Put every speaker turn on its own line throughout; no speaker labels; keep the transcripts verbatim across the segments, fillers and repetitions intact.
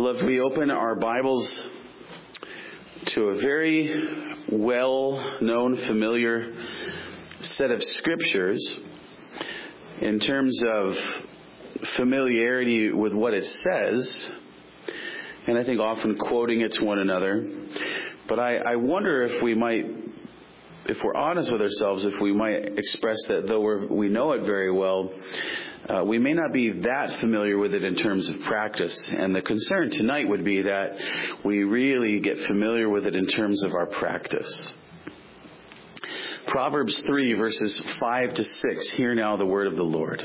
Beloved, we open our Bibles to a very well-known, familiar set of scriptures in terms of familiarity with what it says, and I think often quoting it to one another. But I, I wonder if we might, if we're honest with ourselves, if we might express that though we're, we know it very well, uh, we may not be that familiar with it in terms of practice. And the concern tonight would be that we really get familiar with it in terms of our practice. Proverbs three, verses five to six. Hear now the word of the Lord.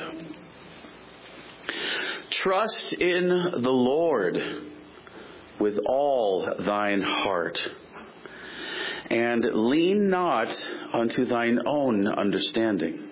Trust in the Lord with all thine heart, and lean not unto thine own understanding.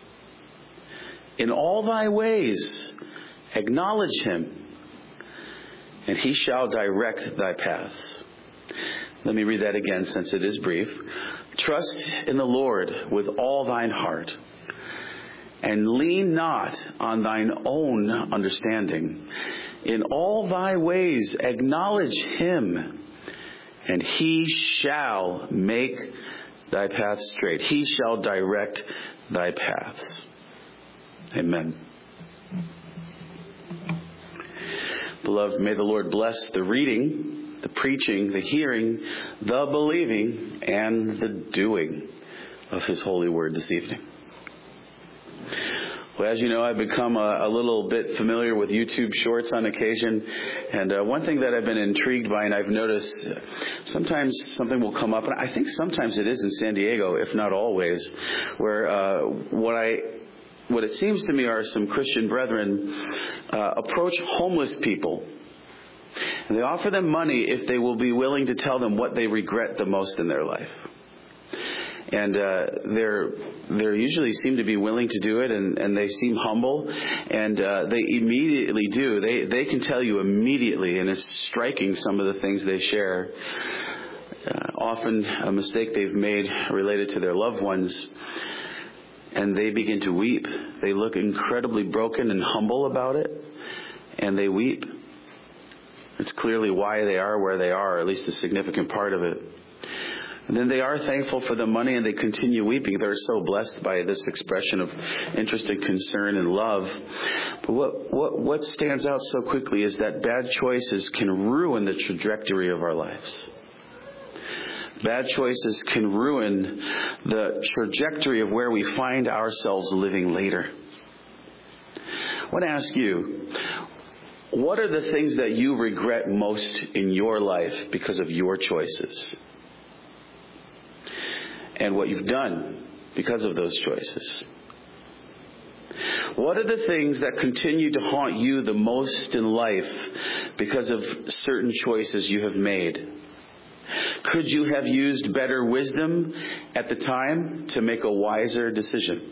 In all thy ways acknowledge him, and he shall direct thy paths. Let me read that again, since it is brief. Trust in the Lord with all thine heart, and lean not on thine own understanding. In all thy ways acknowledge him, and he shall make thy path straight. He shall direct thy paths. Amen. Beloved, may the Lord bless the reading, the preaching, the hearing, the believing, and the doing of his holy word this evening. Well, as you know, I've become a, a little bit familiar with YouTube Shorts on occasion. And uh, one thing that I've been intrigued by, and I've noticed, uh, sometimes something will come up, and I think sometimes it is in San Diego, if not always, where uh, what I, what it seems to me are some Christian brethren uh, approach homeless people. And they offer them money if they will be willing to tell them what they regret the most in their life. And uh, they're they usually seem to be willing to do it, and, and they seem humble, and uh, they immediately do. They they can tell you immediately, and it's striking some of the things they share. Uh, often a mistake they've made related to their loved ones, and they begin to weep. They look incredibly broken and humble about it, and they weep. It's clearly why they are where they are, or at least a significant part of it. And then they are thankful for the money, and they continue weeping. They're so blessed by this expression of interest and concern and love. But what, what, what stands out so quickly is that bad choices can ruin the trajectory of our lives. Bad choices can ruin the trajectory of where we find ourselves living later. I want to ask you, what are the things that you regret most in your life because of your choices? And what you've done because of those choices? What are the things that continue to haunt you the most in life because of certain choices you have made? Could you have used better wisdom at the time to make a wiser decision?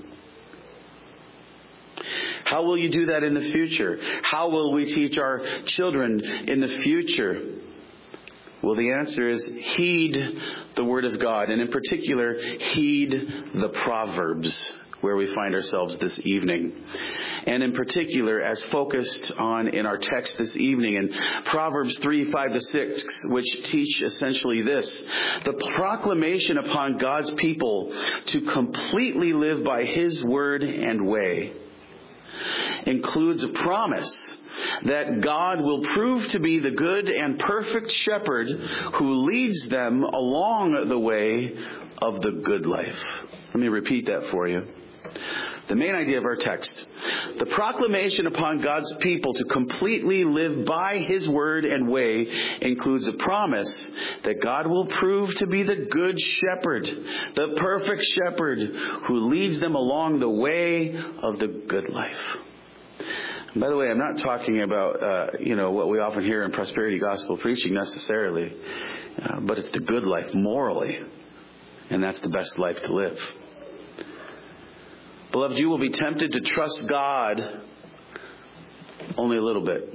How will you do that in the future? How will we teach our children in the future? Well, the answer is heed the Word of God, and in particular, heed the Proverbs, where we find ourselves this evening. And in particular, as focused on in our text this evening, in Proverbs three, five to six, which teach essentially this: the proclamation upon God's people to completely live by His word and way includes a promise that God will prove to be the good and perfect shepherd who leads them along the way of the good life. Let me repeat that for you. The main idea of our text: the proclamation upon God's people to completely live by His word and way includes a promise that God will prove to be the good shepherd, the perfect shepherd who leads them along the way of the good life. By the way, I'm not talking about, uh, you know, what we often hear in prosperity gospel preaching necessarily, uh, but it's the good life morally, and that's the best life to live. Beloved, you will be tempted to trust God only a little bit.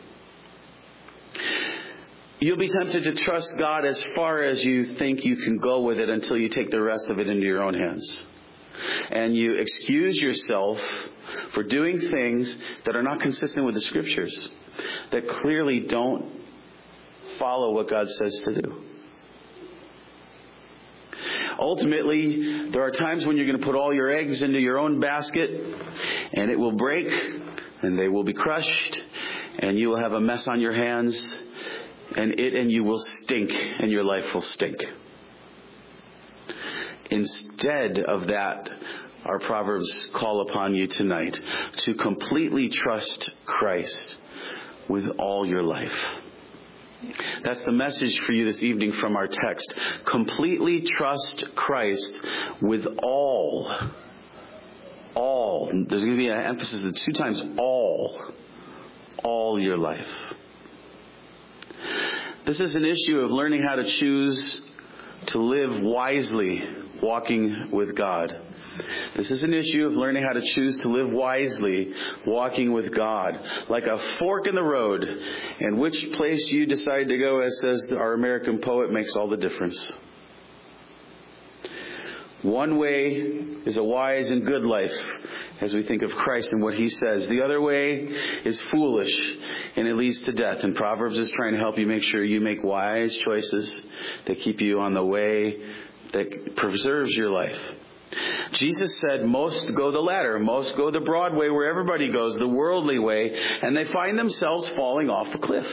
You'll be tempted to trust God as far as you think you can go with it until you take the rest of it into your own hands. And you excuse yourself for doing things that are not consistent with the Scriptures, that clearly don't follow what God says to do. Ultimately, there are times when you're going to put all your eggs into your own basket, and it will break, and they will be crushed, and you will have a mess on your hands, and it and you will stink, and your life will stink. Instead of that, our Proverbs call upon you tonight to completely trust Christ with all your life. That's the message for you this evening from our text. Completely trust Christ with all. All. There's going to be an emphasis of two times all. All your life. This is an issue of learning how to choose to live wisely, walking with God. This is an issue of learning how to choose to live wisely, walking with God. Like a fork in the road, and which place you decide to go, as says our American poet, makes all the difference. One way is a wise and good life, as we think of Christ and what He says. The other way is foolish, and it leads to death. And Proverbs is trying to help you make sure you make wise choices that keep you on the way that preserves your life. Jesus said most go the latter, most go the broad way where everybody goes, the worldly way, and they find themselves falling off a cliff.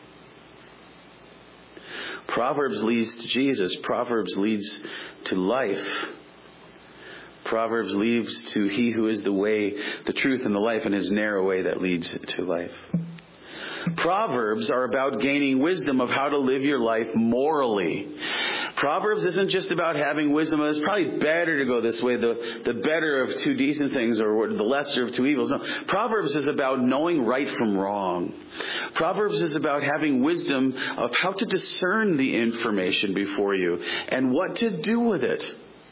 Proverbs leads to Jesus. Proverbs leads to life. Proverbs leads to He who is the way, the truth, and the life, and His narrow way that leads to life. Proverbs are about gaining wisdom of how to live your life morally. Proverbs isn't just about having wisdom. It's probably better to go this way, the, the better of two decent things or the lesser of two evils. No, Proverbs is about knowing right from wrong. Proverbs is about having wisdom of how to discern the information before you and what to do with it.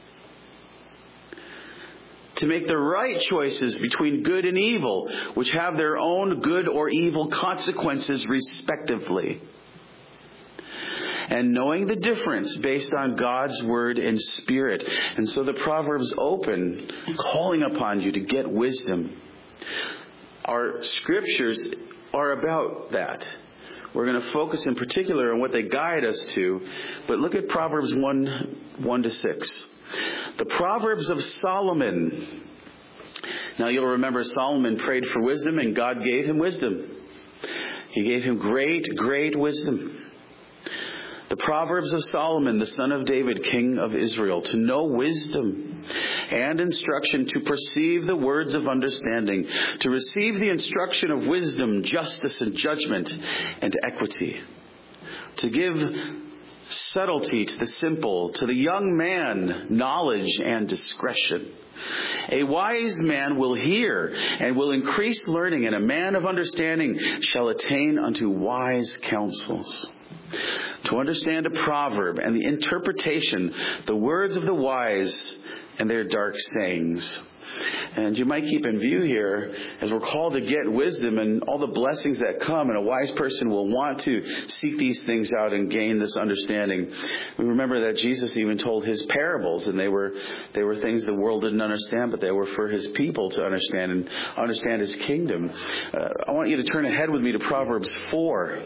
To make the right choices between good and evil, which have their own good or evil consequences respectively. And knowing the difference based on God's Word and Spirit. And so the Proverbs open, calling upon you to get wisdom. Our scriptures are about that. We're going to focus in particular on what they guide us to. But look at Proverbs one, one to six. The Proverbs of Solomon. Now you'll remember Solomon prayed for wisdom and God gave him wisdom. He gave him great, great wisdom. The Proverbs of Solomon, the son of David, king of Israel, to know wisdom and instruction, to perceive the words of understanding, to receive the instruction of wisdom, justice and judgment and equity, to give subtlety to the simple, to the young man knowledge and discretion. A wise man will hear and will increase learning, and a man of understanding shall attain unto wise counsels. To understand a proverb and the interpretation, the words of the wise and their dark sayings. And you might keep in view here, as we're called to get wisdom and all the blessings that come, and a wise person will want to seek these things out and gain this understanding. We remember that Jesus even told His parables, and they were they were things the world didn't understand, but they were for His people to understand and understand His kingdom. Uh, I want you to turn ahead with me to Proverbs four.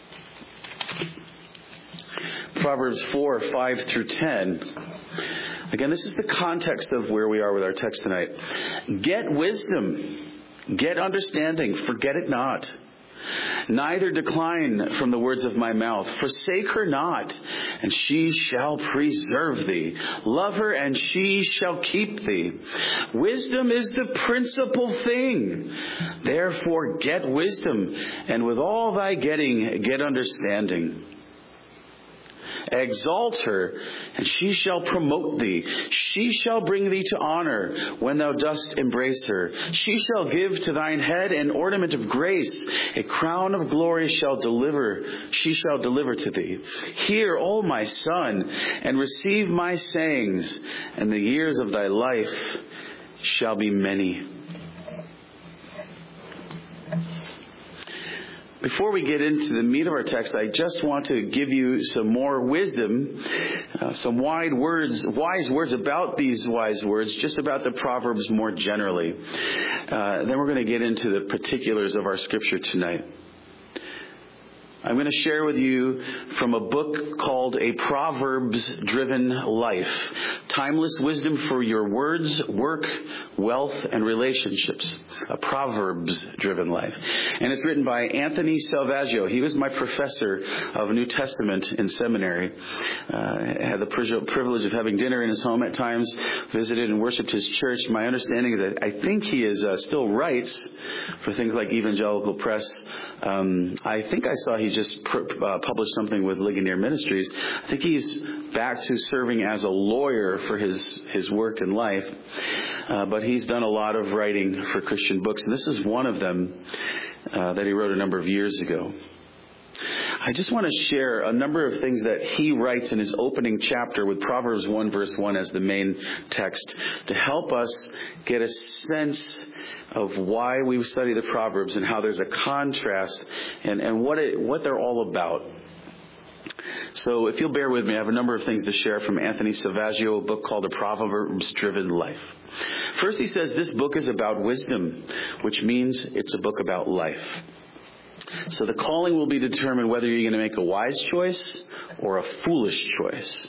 Proverbs four, five through ten. Again, this is the context of where we are with our text tonight. Get wisdom, get understanding, forget it not. Neither decline from the words of my mouth. Forsake her not, and she shall preserve thee. Love her, and she shall keep thee. Wisdom is the principal thing. Therefore get wisdom, and with all thy getting, get understanding. Exalt her, and she shall promote thee. She shall bring thee to honor when thou dost embrace her. She shall give to thine head an ornament of grace. A crown of glory shall deliver. She shall deliver to thee. Hear, O my son, and receive my sayings, and the years of thy life shall be many. Before we get into the meat of our text, I just want to give you some more wisdom, uh, some wide words, wise words about these wise words, just about the Proverbs more generally. Uh, then we're going to get into the particulars of our scripture tonight. I'm going to share with you from a book called A Proverbs-Driven Life. Timeless wisdom for your words, work, wealth, and relationships. A Proverbs-Driven Life. And it's written by Anthony Salvaggio. He was my professor of New Testament in seminary. Uh, I had the privilege of having dinner in his home at times, visited and worshiped his church. My understanding is that I think he is uh, still writes for things like Evangelical Press. Um, I think I saw he just pr- uh, published something with Ligonier Ministries. I think he's back to serving as a lawyer for his, his work in life. Uh, but he's done a lot of writing for Christian books. And this is one of them uh, that he wrote a number of years ago. I just want to share a number of things that he writes in his opening chapter with Proverbs one verse one as the main text to help us get a sense of why we study the Proverbs and how there's a contrast and, and what it, what they're all about. So if you'll bear with me, I have a number of things to share from Anthony Salvaggio, a book called A Proverbs-Driven Life. First, he says this book is about wisdom, which means it's a book about life. So the calling will be determined whether you're going to make a wise choice or a foolish choice.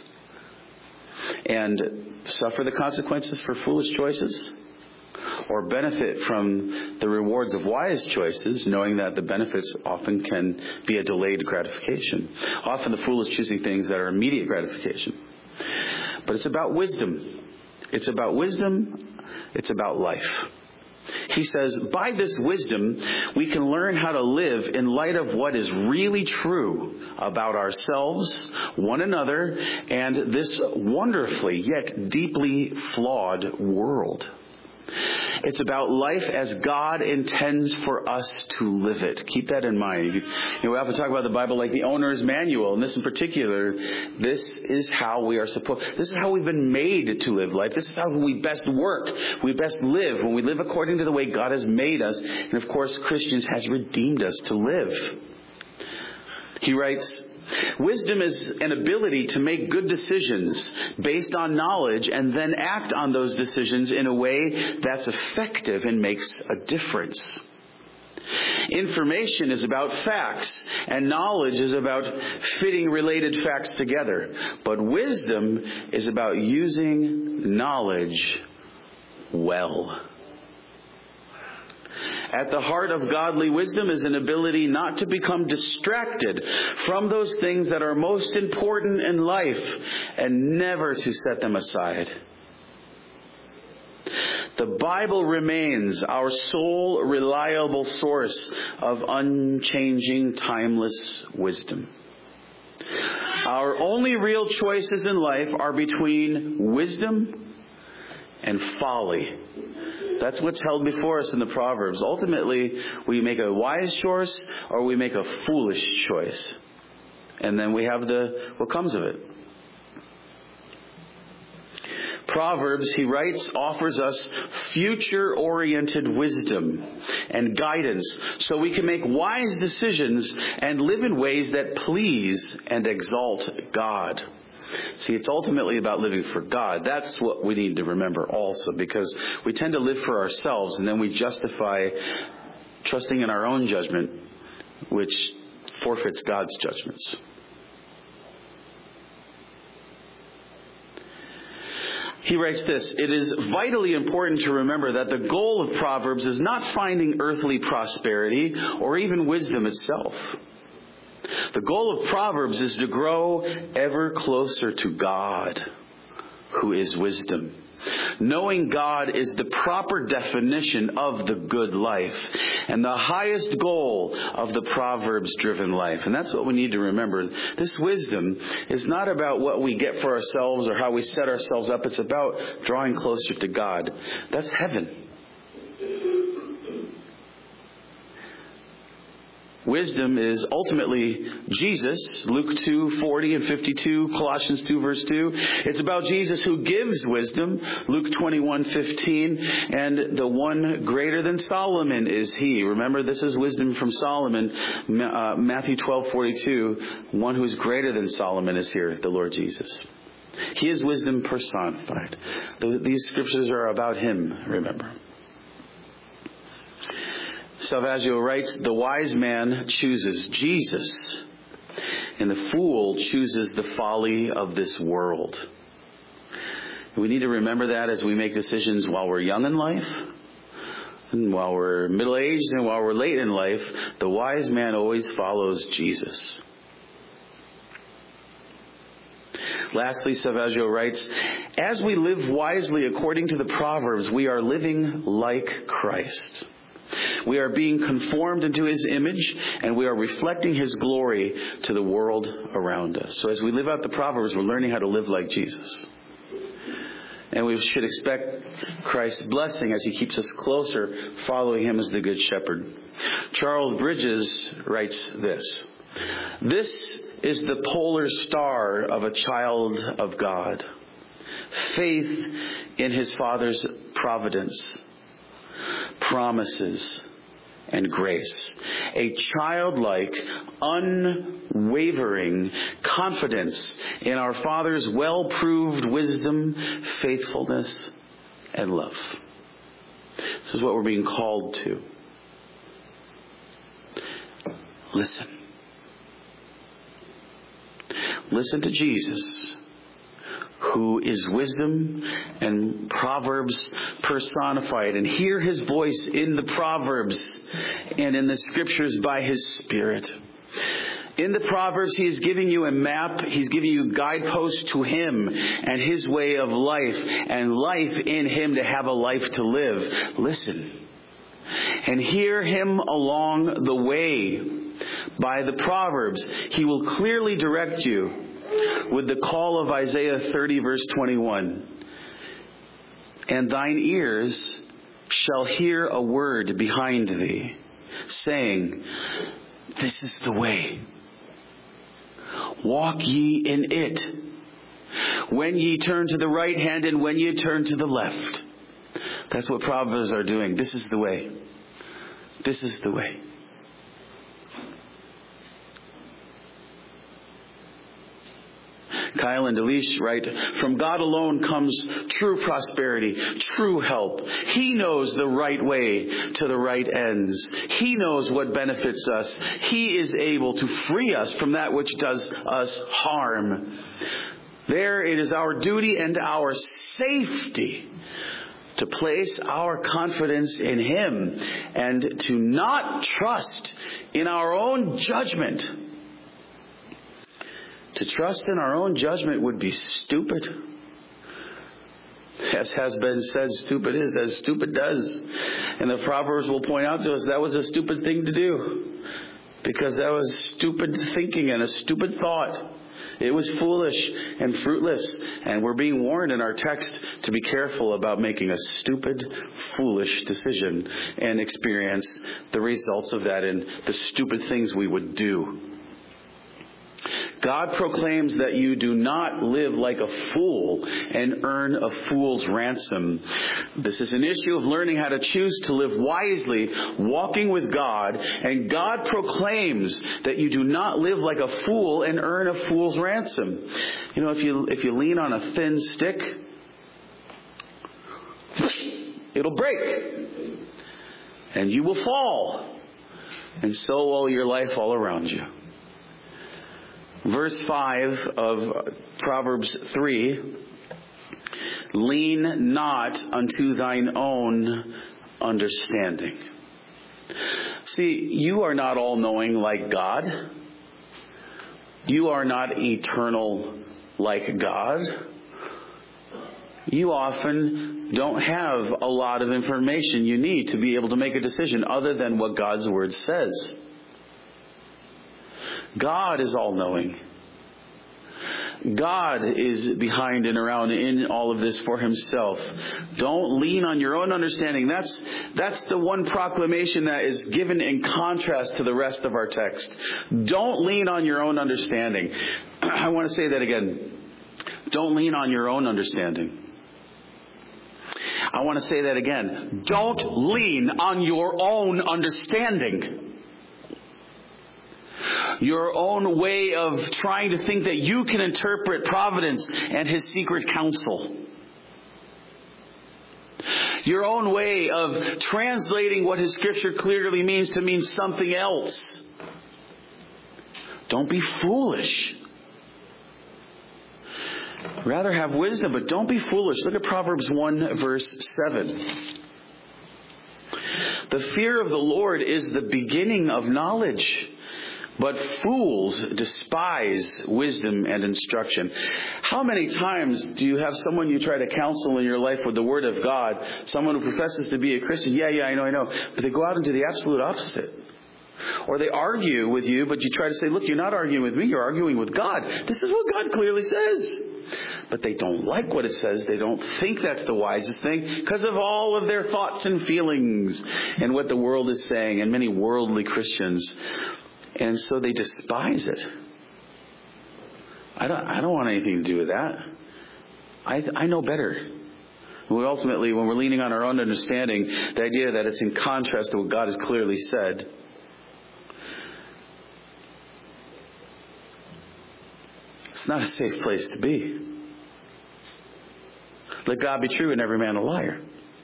And suffer the consequences for foolish choices, or benefit from the rewards of wise choices, knowing that the benefits often can be a delayed gratification. Often the foolish choosing things that are immediate gratification. But it's about wisdom. It's about wisdom. It's about life. He says, by this wisdom, we can learn how to live in light of what is really true about ourselves, one another, and this wonderfully yet deeply flawed world. It's about life as God intends for us to live it. Keep that in mind. You know, we often talk about the Bible like the owner's manual, and this in particular, this is how we are supposed, this is how we've been made to live life. This is how we best work, we best live, when we live according to the way God has made us. And of course, Christians has redeemed us to live. He writes, wisdom is an ability to make good decisions based on knowledge and then act on those decisions in a way that's effective and makes a difference. Information is about facts, and knowledge is about fitting related facts together. But wisdom is about using knowledge well. At the heart of godly wisdom is an ability not to become distracted from those things that are most important in life and never to set them aside. The Bible remains our sole reliable source of unchanging, timeless wisdom. Our only real choices in life are between wisdom and folly. That's what's held before us in the Proverbs. Ultimately, we make a wise choice or we make a foolish choice. And then we have the what comes of it. Proverbs, he writes, offers us future-oriented wisdom and guidance so we can make wise decisions and live in ways that please and exalt God. See, it's ultimately about living for God. That's what we need to remember also, because we tend to live for ourselves and then we justify trusting in our own judgment, which forfeits God's judgments. He writes this, it is vitally important to remember that the goal of Proverbs is not finding earthly prosperity or even wisdom itself. The goal of Proverbs is to grow ever closer to God, who is wisdom. Knowing God is the proper definition of the good life and the highest goal of the Proverbs-driven life. And that's what we need to remember. This wisdom is not about what we get for ourselves or how we set ourselves up. It's about drawing closer to God. That's heaven. Wisdom is ultimately Jesus, Luke two forty and fifty-two, Colossians two verse two. It's about Jesus who gives wisdom, Luke twenty-one fifteen, and the one greater than Solomon is he. Remember, this is wisdom from Solomon, uh, Matthew twelve forty-two. One who is greater than Solomon is here, the Lord Jesus. He is wisdom personified. These scriptures are about him, remember. Salvaggio writes, the wise man chooses Jesus, and the fool chooses the folly of this world. We need to remember that as we make decisions while we're young in life, and while we're middle-aged, and while we're late in life. The wise man always follows Jesus. Lastly, Salvaggio writes, as we live wisely according to the Proverbs, we are living like Christ. We are being conformed into His image, and we are reflecting His glory to the world around us. So as we live out the Proverbs, we're learning how to live like Jesus. And we should expect Christ's blessing as He keeps us closer, following Him as the Good Shepherd. Charles Bridges writes this, this is the polar star of a child of God. Faith in his Father's providence, promises, and grace. A childlike, unwavering confidence in our Father's well-proved wisdom, faithfulness, and love. This is what we're being called to. Listen. Listen to Jesus, who is wisdom and Proverbs personified, and hear His voice in the Proverbs and in the Scriptures by His Spirit. In the Proverbs, He is giving you a map. He's giving you guideposts to Him and His way of life, and life in Him to have a life to live. Listen and hear Him along the way. By the Proverbs, He will clearly direct you with the call of Isaiah thirty, verse twenty-one. And thine ears shall hear a word behind thee, saying, this is the way. Walk ye in it. When ye turn to the right hand and when ye turn to the left. That's what Proverbs are doing. This is the way. This is the way. Kyle and Delish write, from God alone comes true prosperity, true help. He knows the right way to the right ends. He knows what benefits us. He is able to free us from that which does us harm. There it is our duty and our safety to place our confidence in Him and to not trust in our own judgment. To trust in our own judgment would be stupid. As has been said, stupid is as stupid does. And the Proverbs will point out to us that was a stupid thing to do. Because that was stupid thinking and a stupid thought. It was foolish and fruitless. And we're being warned in our text to be careful about making a stupid, foolish decision and experience the results of that in the stupid things we would do. God proclaims that you do not live like a fool and earn a fool's ransom. This is an issue of learning how to choose to live wisely, walking with God, and God proclaims that you do not live like a fool and earn a fool's ransom. You know, if you if you lean on a thin stick, it'll break, and you will fall, and so will your life all around you. Verse five of Proverbs three, lean not unto thine own understanding. See, you are not all-knowing like God. You are not eternal like God. You often don't have a lot of information you need to be able to make a decision other than what God's Word says. God is all-knowing. God is behind and around in all of this for Himself. Don't lean on your own understanding. That's, that's the one proclamation that is given in contrast to the rest of our text. Don't lean on your own understanding. I want to say that again. Don't lean on your own understanding. I want to say that again. Don't lean on your own understanding. Your own way of trying to think that you can interpret providence and His secret counsel. your own way of translating what His Scripture clearly means to mean something else. Don't be foolish. Rather have wisdom, but don't be foolish. Look at Proverbs one, verse seven. The fear of the Lord is the beginning of knowledge, but fools despise wisdom and instruction. How many times do you have someone you try to counsel in your life with the Word of God, someone who professes to be a Christian? Yeah, yeah, I know, I know. But they go out and do the absolute opposite. Or they argue with you, but you try to say, look, you're not arguing with me, you're arguing with God. This is what God clearly says. But they don't like what it says. They don't think that's the wisest thing because of all of their thoughts and feelings and what the world is saying and many worldly Christians. And so they despise it. I don't, I don't want anything to do with that. I, I know better. We ultimately, when we're leaning on our own understanding, the idea that it's in contrast to what God has clearly said. It's not a safe place to be. Let God be true and every man a liar.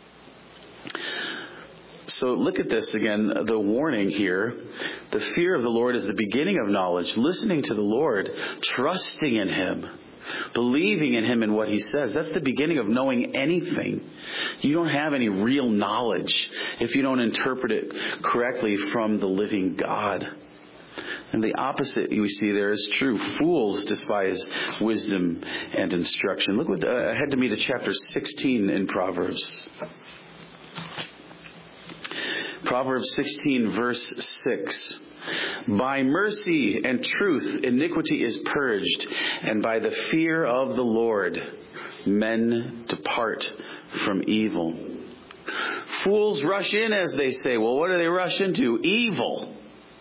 So look at this again, the warning here. The fear of the Lord is the beginning of knowledge. Listening to the Lord, trusting in Him, believing in Him and what He says. That's the beginning of knowing anything. You don't have any real knowledge if you don't interpret it correctly from the living God. And the opposite we see there is true. Fools despise wisdom and instruction. Look with, uh, ahead to me to chapter sixteen in Proverbs. Proverbs sixteen, verse six. By mercy and truth iniquity is purged, and by the fear of the Lord men depart from evil. Fools rush in, as they say. Well, what do they rush into? Evil.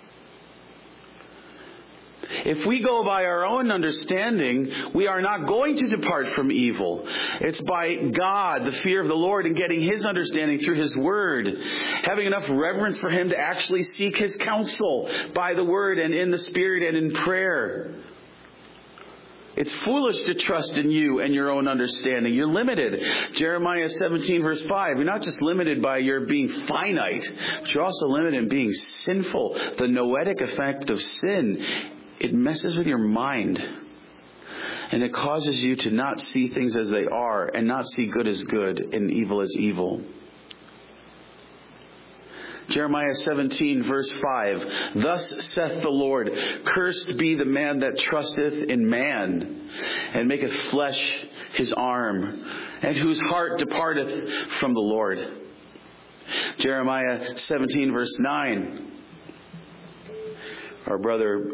If we go by our own understanding, we are not going to depart from evil. It's by God, the fear of the Lord, and getting His understanding through His Word. Having enough reverence for Him to actually seek His counsel by the Word and in the Spirit and in prayer. It's foolish to trust in you and your own understanding. You're limited. Jeremiah seventeen, verse five. You're not just limited by your being finite, but you're also limited in being sinful. The noetic effect of sin, it messes with your mind. And it causes you to not see things as they are and not see good as good and evil as evil. Jeremiah seventeen, verse five. Thus saith the Lord, cursed be the man that trusteth in man, and maketh flesh his arm, and whose heart departeth from the Lord. Jeremiah seventeen, verse nine. Our brother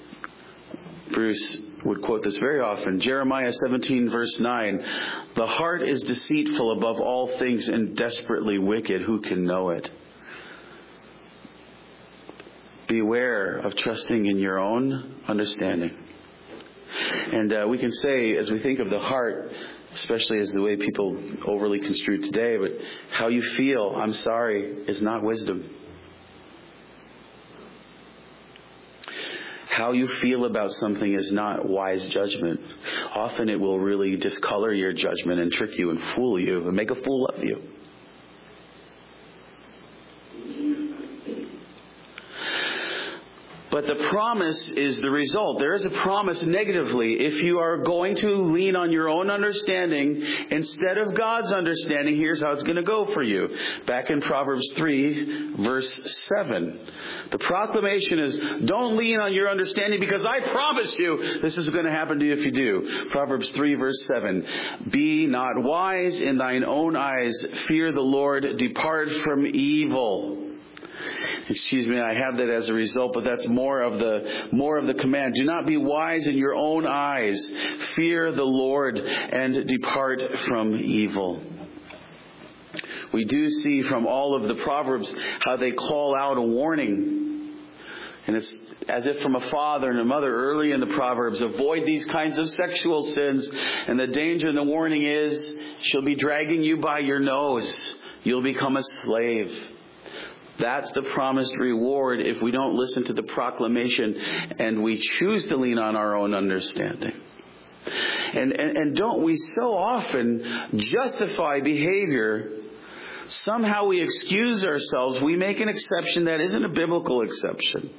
Bruce would quote this very often. Jeremiah seventeen, verse nine. The heart is deceitful above all things and desperately wicked. Who can know it? Beware of trusting in your own understanding. And uh, we can say, as we think of the heart, especially as the way people overly construe today, but how you feel, I'm sorry, is not wisdom. How you feel about something is not wise judgment. Often it will really discolor your judgment and trick you and fool you and make a fool of you. But the promise is the result. There is a promise negatively. If you are going to lean on your own understanding instead of God's understanding, here's how it's going to go for you. Back in Proverbs three, verse seven. The proclamation is, don't lean on your understanding because I promise you this is going to happen to you if you do. Proverbs three, verse seven. Be not wise in thine own eyes. Fear the Lord. Depart from evil. Excuse me, I have that as a result, but that's more of the more of the command. Do not be wise in your own eyes. Fear the Lord and depart from evil. We do see from all of the Proverbs how they call out a warning. And it's as if from a father and a mother early in the Proverbs. Avoid these kinds of sexual sins. And the danger and the warning is she'll be dragging you by your nose. You'll become a slave. That's the promised reward if we don't listen to the proclamation and we choose to lean on our own understanding. And, and, and don't we so often justify behavior Somehow we excuse ourselves. We make an exception that isn't a biblical exception.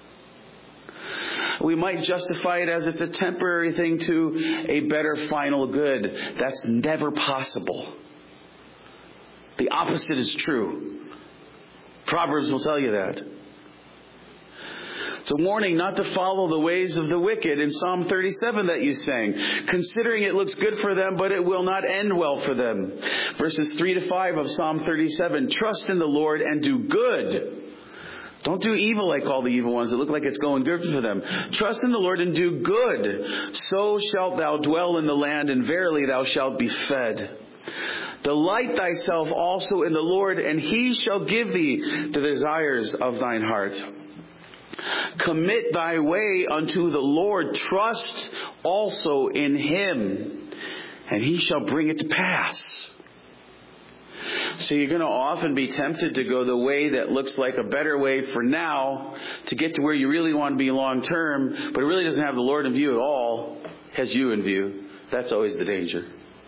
We might justify it as it's a temporary thing to a better final good. That's never possible. The opposite is true. Proverbs will tell you that. It's a warning not to follow the ways of the wicked in Psalm thirty-seven that you sang. Considering it looks good for them, but it will not end well for them. Verses three to five of Psalm thirty-seven. Trust in the Lord and do good. Don't do evil like all the evil ones that look like it's going good for them. Trust in the Lord and do good. So shalt thou dwell in the land, and verily thou shalt be fed. Delight thyself also in the Lord, and he shall give thee the desires of thine heart. Commit thy way unto the Lord. Trust also in him, and he shall bring it to pass. So you're going to often be tempted to go the way that looks like a better way for now to get to where you really want to be long term, but it really doesn't have the Lord in view at all. It has you in view. That's always the danger.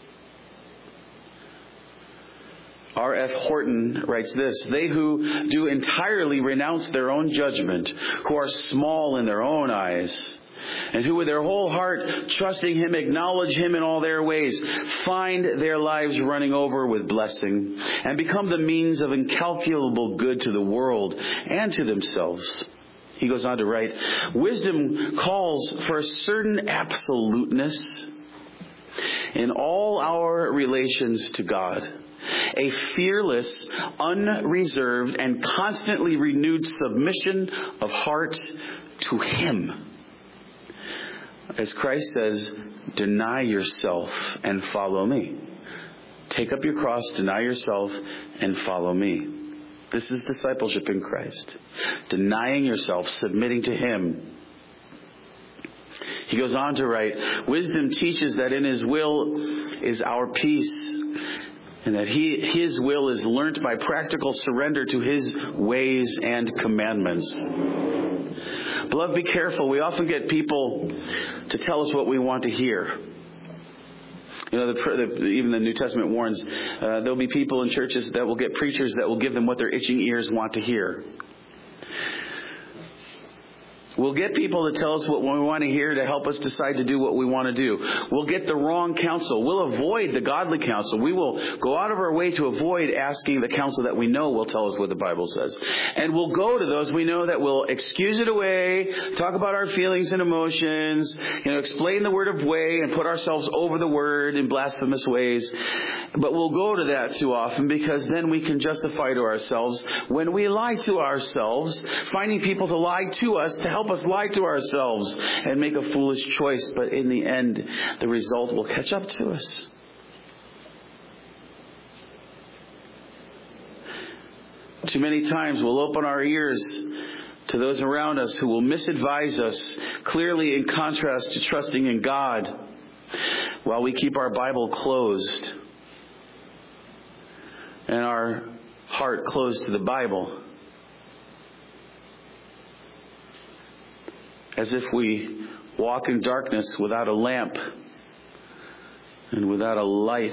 R F Horton writes this: they who do entirely renounce their own judgment, who are small in their own eyes, and who with their whole heart, trusting him, acknowledge him in all their ways, find their lives running over with blessing, and become the means of incalculable good to the world and to themselves. He goes on to write, wisdom calls for a certain absoluteness in all our relations to God. A fearless, unreserved, and constantly renewed submission of heart to him. As Christ says, deny yourself and follow me. Take up your cross, deny yourself, and follow me. This is discipleship in Christ. Denying yourself, submitting to him. He goes on to write, wisdom teaches that in his will is our peace, and that he, his will is learnt by practical surrender to his ways and commandments. Beloved, be careful. We often get people to tell us what we want to hear. You know, the, the, even the New Testament warns, uh, there'll be people in churches that will get preachers that will give them what their itching ears want to hear. We'll get people to tell us what we want to hear to help us decide to do what we want to do. We'll get the wrong counsel. We'll avoid the godly counsel. We will go out of our way to avoid asking the counsel that we know will tell us what the Bible says. And we'll go to those we know that will excuse it away, talk about our feelings and emotions, you know, explain the word of way and put ourselves over the word in blasphemous ways. But we'll go to that too often because then we can justify to ourselves when we lie to ourselves, finding people to lie to us to help us lie to ourselves and make a foolish choice, but in the end, the result will catch up to us. Too many times we'll open our ears to those around us who will misadvise us, clearly in contrast to trusting in God, while we keep our Bible closed and our heart closed to the Bible. As if we walk in darkness without a lamp and without a light.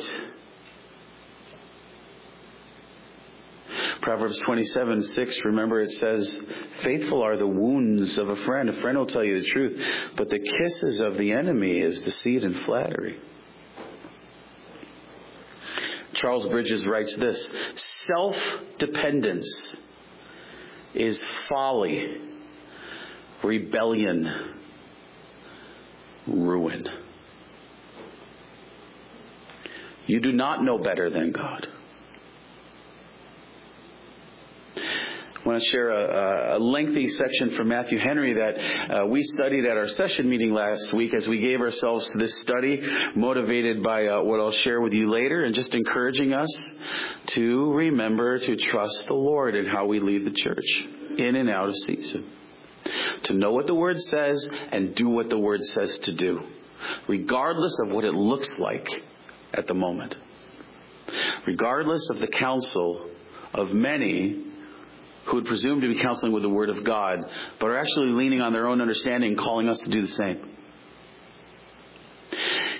Proverbs twenty-seven six, remember it says, faithful are the wounds of a friend. A friend will tell you the truth, but the kisses of the enemy is deceit and flattery. Charles Bridges writes this: self-dependence is folly, rebellion, ruin. You do not know better than God. I want to share a, a lengthy section from Matthew Henry that uh, we studied at our session meeting last week as we gave ourselves to this study, motivated by uh, what I'll share with you later, and just encouraging us to remember to trust the Lord in how we lead the church in and out of season. To know what the Word says and do what the Word says to do, regardless of what it looks like at the moment. Regardless of the counsel of many who would presume to be counseling with the Word of God, but are actually leaning on their own understanding, calling us to do the same.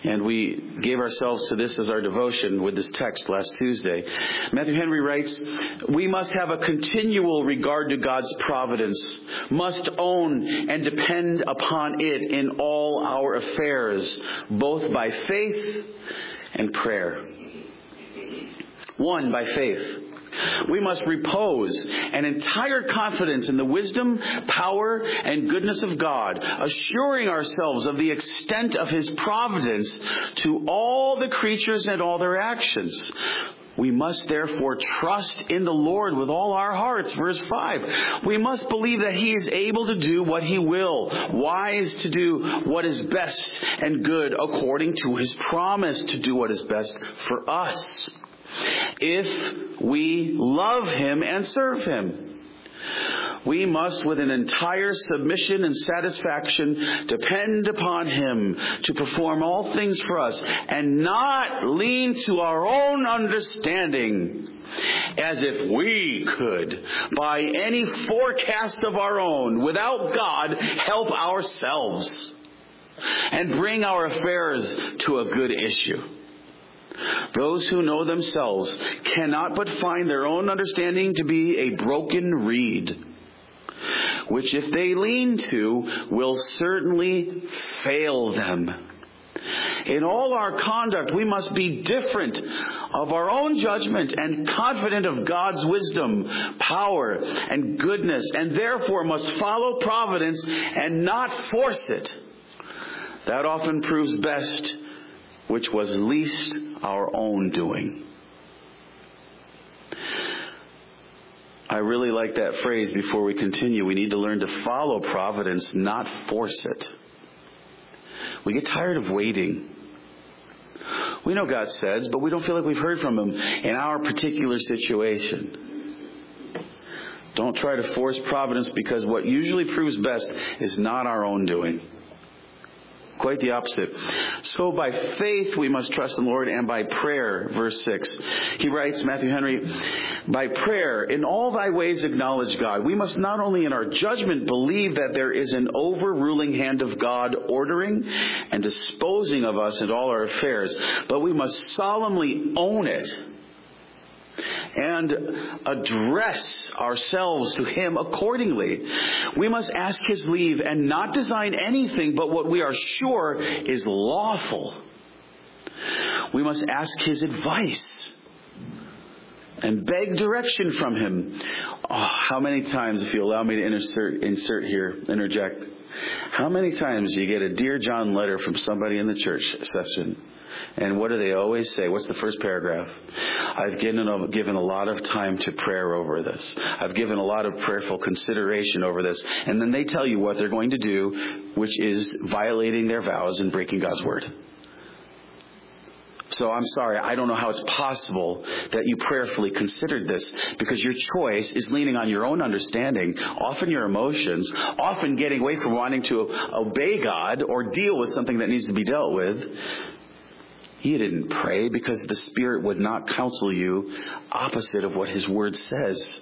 And we gave ourselves to this as our devotion with this text last Tuesday. Matthew Henry writes, we must have a continual regard to God's providence, must own and depend upon it in all our affairs, both by faith and prayer. One, by faith. We must repose an entire confidence in the wisdom, power, and goodness of God, assuring ourselves of the extent of His providence to all the creatures and all their actions. We must therefore trust in the Lord with all our hearts. Verse five. We must believe that He is able to do what He will, wise to do what is best and good according to His promise to do what is best for us, if we love Him and serve Him. We must, with an entire submission and satisfaction, depend upon Him to perform all things for us and not lean to our own understanding as if we could, by any forecast of our own, without God, help ourselves and bring our affairs to a good issue. Those who know themselves cannot but find their own understanding to be a broken reed, which if they lean to, will certainly fail them. In all our conduct, we must be different of our own judgment and confident of God's wisdom, power, and goodness, and therefore must follow providence and not force it. That often proves best, which was least our own doing. I really like that phrase before we continue. We need to learn to follow providence, not force it. We get tired of waiting. We know God says, but we don't feel like we've heard from Him in our particular situation. Don't try to force providence, because what usually proves best is not our own doing. Quite the opposite. So by faith we must trust in the Lord, and by prayer, verse six. He writes, Matthew Henry, by prayer, in all thy ways acknowledge God. We must not only in our judgment believe that there is an overruling hand of God ordering and disposing of us in all our affairs, but we must solemnly own it and address ourselves to Him accordingly. We must ask His leave and not design anything but what we are sure is lawful. We must ask His advice and beg direction from Him. Oh, how many times, if you allow me to insert, insert here, interject, how many times do you get a Dear John letter from somebody in the church session? And what do they always say? What's the first paragraph? I've given a, given a lot of time to prayer over this. I've given a lot of prayerful consideration over this. And then they tell you what they're going to do, which is violating their vows and breaking God's word. So I'm sorry, I don't know how it's possible that you prayerfully considered this, because your choice is leaning on your own understanding, often your emotions, often getting away from wanting to obey God or deal with something that needs to be dealt with. You didn't pray because the Spirit would not counsel you opposite of what His Word says.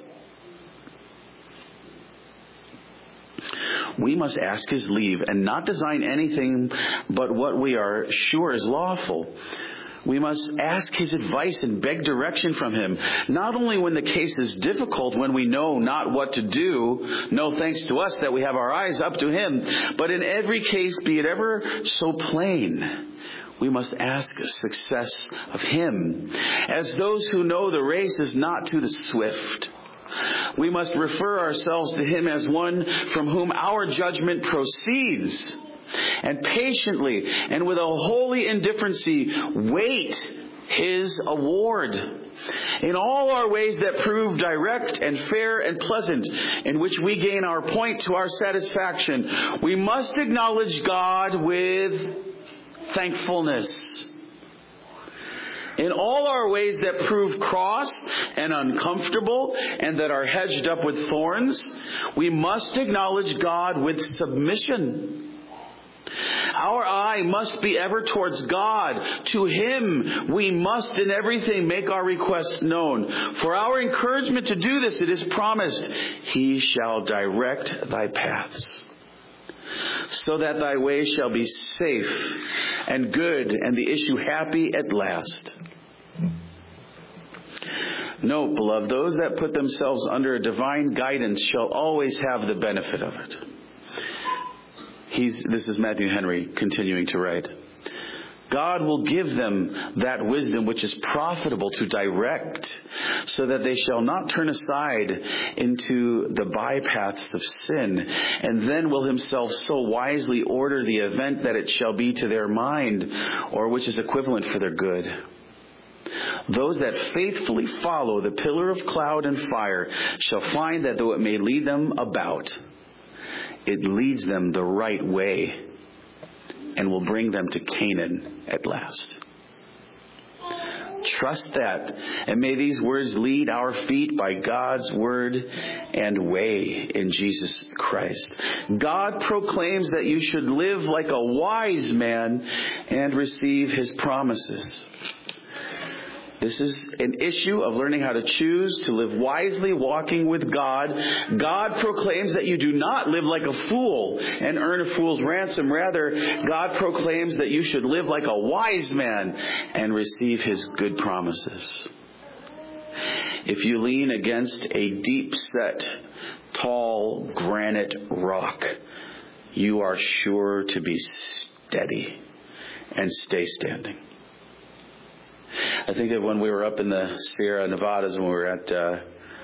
We must ask His leave and not design anything but what we are sure is lawful. We must ask His advice and beg direction from Him, not only when the case is difficult, when we know not what to do, no thanks to us that we have our eyes up to Him, but in every case, be it ever so plain, we must ask success of Him, as those who know the race is not to the swift. We must refer ourselves to Him as one from whom our judgment proceeds, and patiently and with a holy indifferency wait His award. In all our ways that prove direct and fair and pleasant, in which we gain our point to our satisfaction, we must acknowledge God with thankfulness. In all our ways that prove cross and uncomfortable and that are hedged up with thorns, we must acknowledge God with submission. Our eye must be ever towards God. To Him we must in everything make our requests known. For our encouragement to do this, it is promised, He shall direct thy paths, so that thy way shall be safe, and good, and the issue happy at last. Note, beloved, those that put themselves under a divine guidance shall always have the benefit of it. He's, this is Matthew Henry continuing to write. God will give them that wisdom which is profitable to direct, so that they shall not turn aside into the bypaths of sin, and then will himself so wisely order the event that it shall be to their mind, or which is equivalent for their good. Those that faithfully follow the pillar of cloud and fire shall find that though it may lead them about, it leads them the right way and will bring them to Canaan at last. Trust that, and may these words lead our feet by God's word and way in Jesus Christ. God proclaims that you should live like a wise man and receive his promises. This is an issue of learning how to choose to live wisely, walking with God. God proclaims that you do not live like a fool and earn a fool's ransom. Rather, God proclaims that you should live like a wise man and receive his good promises. If you lean against a deep-set, tall granite rock, you are sure to be steady and stay standing. I think of when we were up in the Sierra Nevadas, when we were at uh,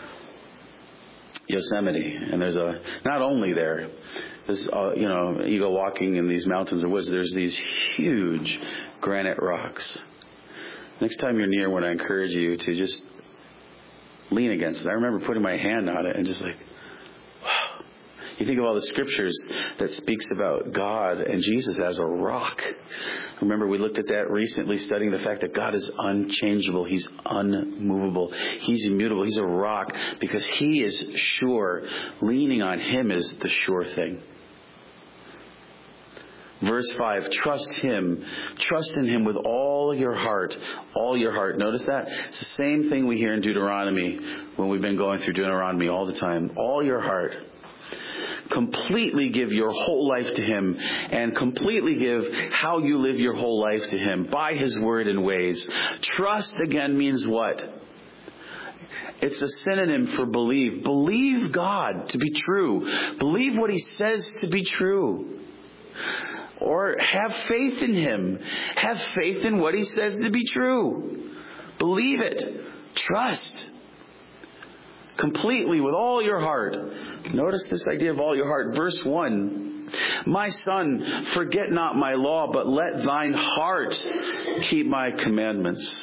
Yosemite, and there's a, not only there, there's, uh, you know, you go walking in these mountains and woods, there's these huge granite rocks. Next time you're near one, I encourage you to just lean against it. I remember putting my hand on it and just like, wow. You think of all the scriptures that speaks about God and Jesus as a rock. Remember, we looked at that recently, studying the fact that God is unchangeable. He's unmovable. He's immutable. He's a rock because he is sure. Leaning on him is the sure thing. Verse five, trust him. Trust in him with all your heart. All your heart. Notice that? It's the same thing we hear in Deuteronomy when we've been going through Deuteronomy all the time. All your heart. Completely give your whole life to him, and completely give how you live your whole life to him by his word and ways. Trust again means what? It's a synonym for believe. Believe God to be true. Believe what he says to be true. Or have faith in him. Have faith in what he says to be true. Believe it. Trust. Completely with all your heart. Notice this idea of all your heart. Verse one. My son, forget not my law, but let thine heart keep my commandments.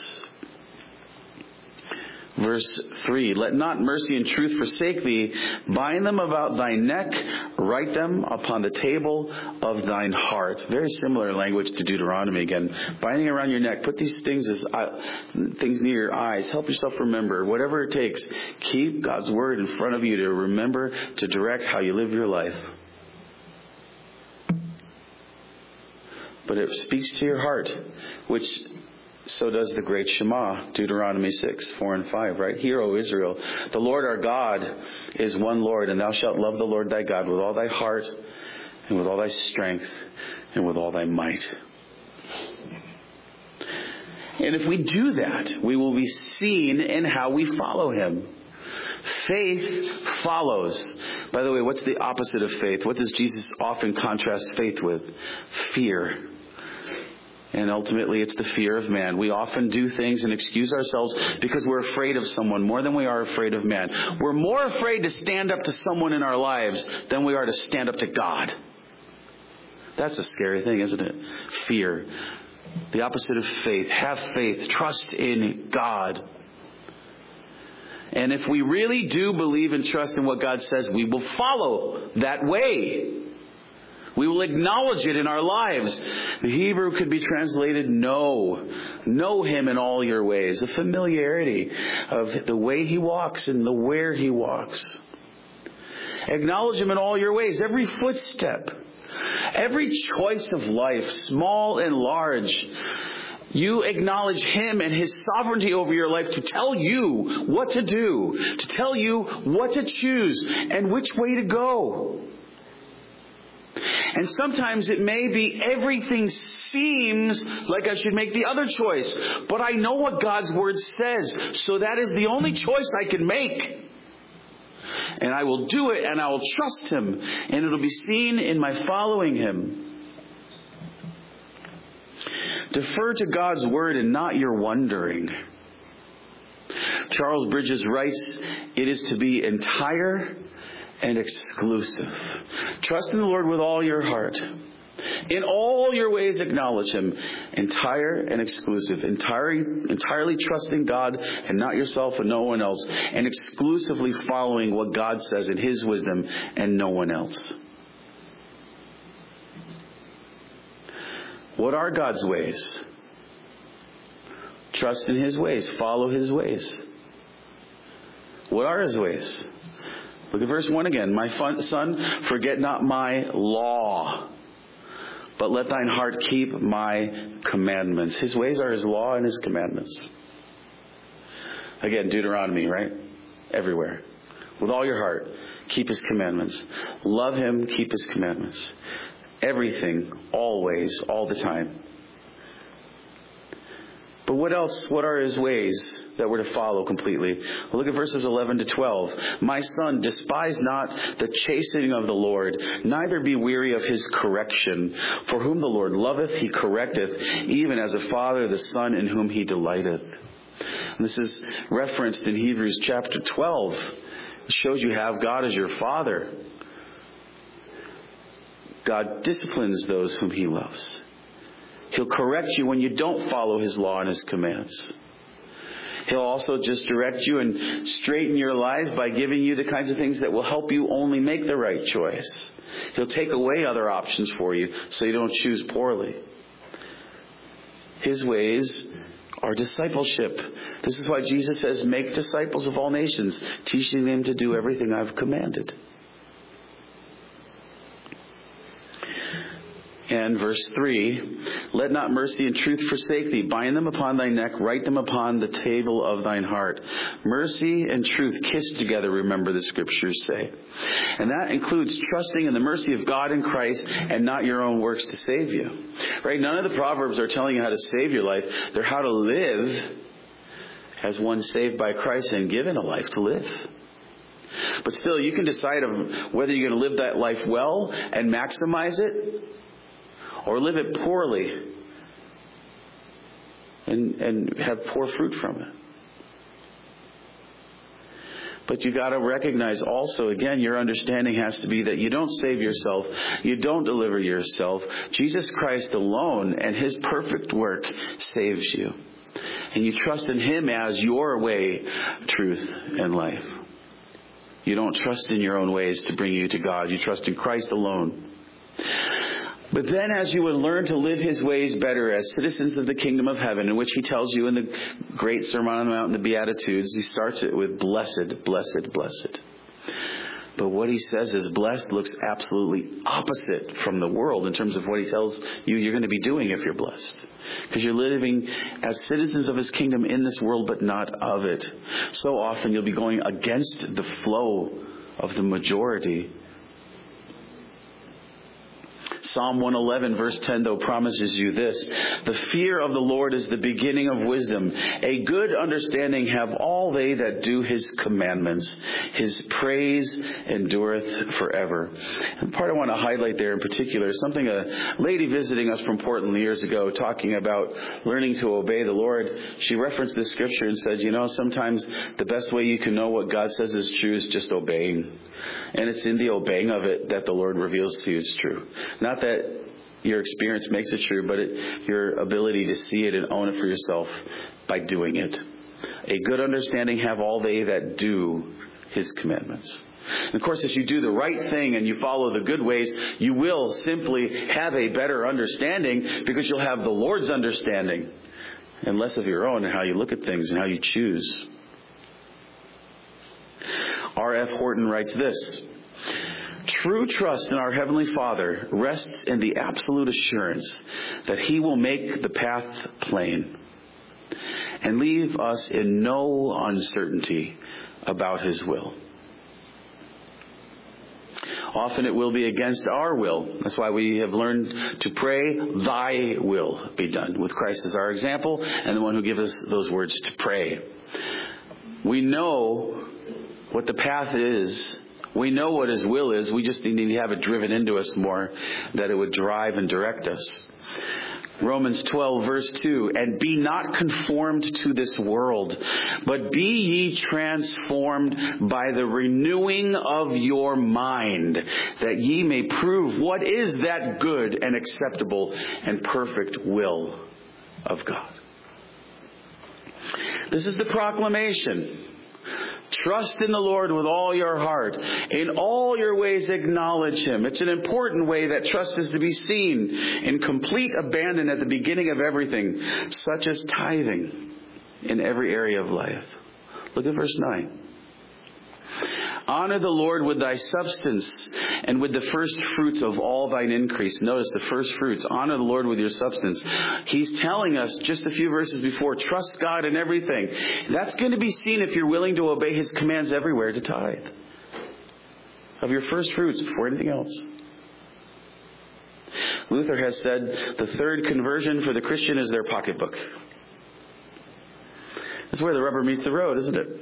Verse three, let not mercy and truth forsake thee. Bind them about thy neck. Write them upon the table of thine heart. Very similar language to Deuteronomy again. Binding around your neck. Put these things as uh, things near your eyes. Help yourself remember. Whatever it takes, keep God's word in front of you to remember to direct how you live your life. But it speaks to your heart, which so does the great Shema, Deuteronomy six, four and five, right? Hear, O Israel, the Lord our God is one Lord, and thou shalt love the Lord thy God with all thy heart, and with all thy strength, and with all thy might. And if we do that, we will be seen in how we follow him. Faith follows. By the way, what's the opposite of faith? What does Jesus often contrast faith with? Fear. And ultimately, it's the fear of man. We often do things and excuse ourselves because we're afraid of someone more than we are afraid of man. We're more afraid to stand up to someone in our lives than we are to stand up to God. That's a scary thing, isn't it? Fear. The opposite of faith. Have faith. Trust in God. And if we really do believe and trust in what God says, we will follow that way. We will acknowledge it in our lives. The Hebrew could be translated know. Know him in all your ways. The familiarity of the way he walks and the where he walks. Acknowledge him in all your ways. Every footstep. Every choice of life, small and large. You acknowledge him and his sovereignty over your life to tell you what to do. To tell you what to choose and which way to go. And sometimes it may be everything seems like I should make the other choice. But I know what God's Word says. So that is the only choice I can make. And I will do it, and I will trust Him. And it'll be seen in my following Him. Defer to God's Word and not your wondering. Charles Bridges writes, it is to be entire and exclusive. Trust in the Lord with all your heart. In all your ways acknowledge Him. Entire and exclusive. Entirely, entirely trusting God and not yourself and no one else. And exclusively following what God says in His wisdom and no one else. What are God's ways? Trust in His ways. Follow His ways. What are His ways? Look at verse one again. My son, forget not my law, but let thine heart keep my commandments. His ways are His law and His commandments. Again, Deuteronomy, right? Everywhere. With all your heart, keep His commandments. Love Him, keep His commandments. Everything, always, all the time. But what else? What are His ways that we're to follow completely? Well, look at verses eleven to twelve. My son, despise not the chastening of the Lord, neither be weary of His correction. For whom the Lord loveth, He correcteth, even as a father the son in whom He delighteth. And this is referenced in Hebrews chapter twelve. It shows you have God as your Father. God disciplines those whom He loves. He'll correct you when you don't follow His law and His commands. He'll also just direct you and straighten your lives by giving you the kinds of things that will help you only make the right choice. He'll take away other options for you so you don't choose poorly. His ways are discipleship. This is why Jesus says, make disciples of all nations, teaching them to do everything I've commanded. And verse three, let not mercy and truth forsake thee. Bind them upon thy neck, write them upon the table of thine heart. Mercy and truth kiss together, remember the scriptures say. And that includes trusting in the mercy of God in Christ and not your own works to save you. Right? None of the Proverbs are telling you how to save your life. They're how to live as one saved by Christ and given a life to live. But still, you can decide of whether you're going to live that life well and maximize it, or live it poorly and, and have poor fruit from it. But you got to recognize also, again, your understanding has to be that you don't save yourself. You don't deliver yourself. Jesus Christ alone and His perfect work saves you. And you trust in Him as your way, truth, and life. You don't trust in your own ways to bring you to God. You trust in Christ alone. But then as you would learn to live His ways better as citizens of the kingdom of heaven, in which He tells you in the great Sermon on the Mount, the Beatitudes, He starts it with blessed, blessed, blessed. But what He says is blessed looks absolutely opposite from the world in terms of what He tells you you're going to be doing if you're blessed. Because you're living as citizens of His kingdom in this world, but not of it. So often you'll be going against the flow of the majority. Psalm one eleven verse ten though promises you this. The fear of the Lord is the beginning of wisdom. A good understanding have all they that do His commandments. His praise endureth forever. And the part I want to highlight there in particular is something a lady visiting us from Portland years ago, talking about learning to obey the Lord. She referenced this scripture and said, you know, sometimes the best way you can know what God says is true is just obeying. And it's in the obeying of it that the Lord reveals to you it's true. Not that your experience makes it true, but it, your ability to see it and own it for yourself by doing it. A good understanding have all they that do His commandments. And of course, if you do the right thing and you follow the good ways, you will simply have a better understanding because you'll have the Lord's understanding and less of your own and how you look at things and how you choose. R F Horton writes this. True trust in our Heavenly Father rests in the absolute assurance that He will make the path plain and leave us in no uncertainty about His will. Often it will be against our will. That's why we have learned to pray, thy will be done, with Christ as our example and the one who gives us those words to pray. We know what the path is. We know what His will is. We just need to have it driven into us more, that it would drive and direct us. Romans twelve, verse two, and be not conformed to this world, but be ye transformed by the renewing of your mind, that ye may prove what is that good and acceptable and perfect will of God. This is the proclamation. Trust in the Lord with all your heart. In all your ways acknowledge Him. It's an important way that trust is to be seen in complete abandon at the beginning of everything, such as tithing in every area of life. Look at verse nine. Honor the Lord with thy substance and with the first fruits of all thine increase. Notice the first fruits. Honor the Lord with your substance. He's telling us just a few verses before, trust God in everything. That's going to be seen if you're willing to obey His commands everywhere to tithe of your first fruits before anything else. Luther has said the third conversion for the Christian is their pocketbook. That's where the rubber meets the road, isn't it?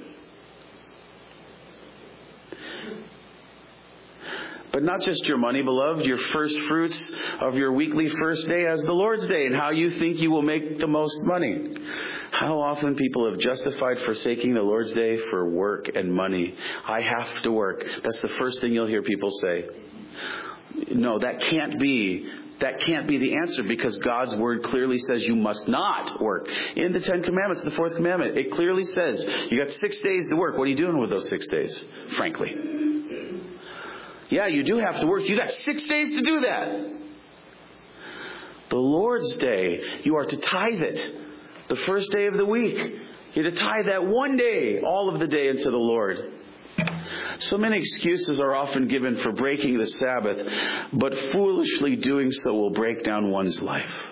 But not just your money, beloved, your first fruits of your weekly first day as the Lord's Day and how you think you will make the most money. How often people have justified forsaking the Lord's Day for work and money. I have to work. That's the first thing you'll hear people say. No, that can't be. That can't be the answer, because God's Word clearly says you must not work. In the Ten Commandments, the fourth commandment, it clearly says you got six days to work. What are you doing with those six days, frankly? Yeah, you do have to work. You got six days to do that. The Lord's Day, you are to tithe it. The first day of the week, you're to tithe that one day, all of the day into the Lord. So many excuses are often given for breaking the Sabbath, but foolishly doing so will break down one's life.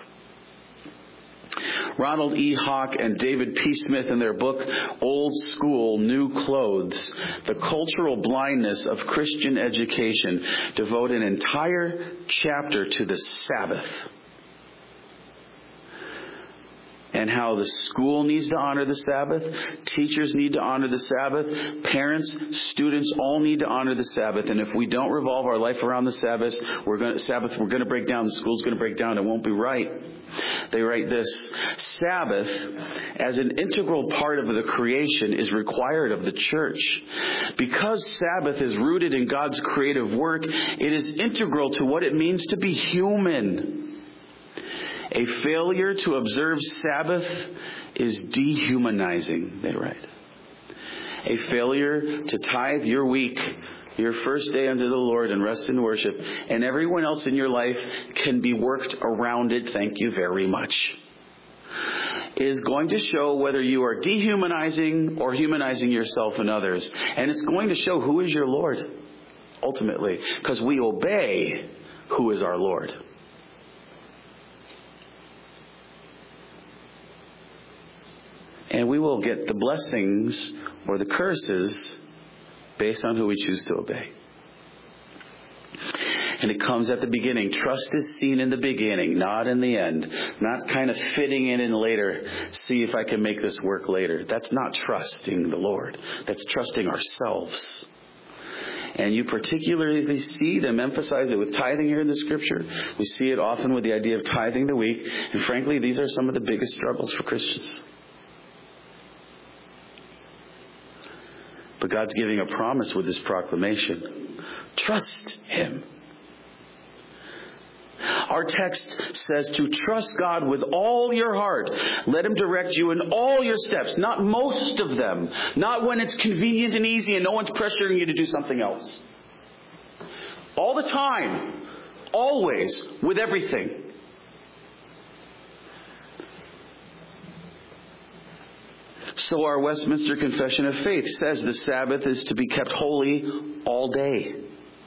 Ronald E. Hawk and David P. Smith, in their book, Old School, New Clothes, The Cultural Blindness of Christian Education, devote an entire chapter to the Sabbath and how the school needs to honor the Sabbath, teachers need to honor the Sabbath, parents, students all need to honor the Sabbath. And if we don't revolve our life around the Sabbath, we're going to, Sabbath, we're going to break down. The school's going to break down. It won't be right. They write this: Sabbath, as an integral part of the creation, is required of the church. Because Sabbath is rooted in God's creative work, it is integral to what it means to be human. A failure to observe Sabbath is dehumanizing, they write. A failure to tithe your week, your first day unto the Lord, and rest in worship, and everyone else in your life can be worked around it, thank you very much, is going to show whether you are dehumanizing or humanizing yourself and others. And it's going to show who is your Lord, ultimately, because we obey who is our Lord. And we will get the blessings or the curses based on who we choose to obey. And it comes at the beginning. Trust is seen in the beginning, not in the end. Not kind of fitting in in later. See if I can make this work later. That's not trusting the Lord. That's trusting ourselves. And you particularly see them emphasize it with tithing here in the Scripture. We see it often with the idea of tithing the week. And frankly, these are some of the biggest struggles for Christians. But God's giving a promise with this proclamation. Trust Him. Our text says to trust God with all your heart. Let Him direct you in all your steps. Not most of them. Not when it's convenient and easy and no one's pressuring you to do something else. All the time. Always. With everything. So our Westminster Confession of Faith says the Sabbath is to be kept holy all day.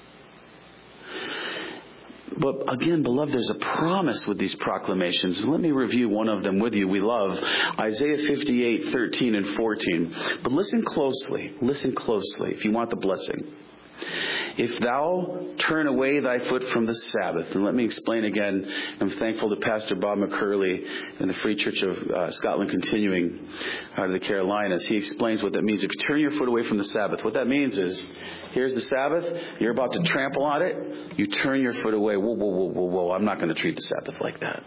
But again, beloved, there's a promise with these proclamations. Let me review one of them with you. We love Isaiah fifty-eight, thirteen and fourteen. But listen closely. Listen closely if you want the blessing. If thou turn away thy foot from the Sabbath, and let me explain again, I'm thankful to Pastor Bob McCurley in the Free Church of uh, Scotland Continuing out of the Carolinas. He explains what that means. If you turn your foot away from the Sabbath, what that means is, here's the Sabbath, you're about to trample on it, you turn your foot away. Whoa, whoa, whoa, whoa, whoa, I'm not going to treat the Sabbath like that.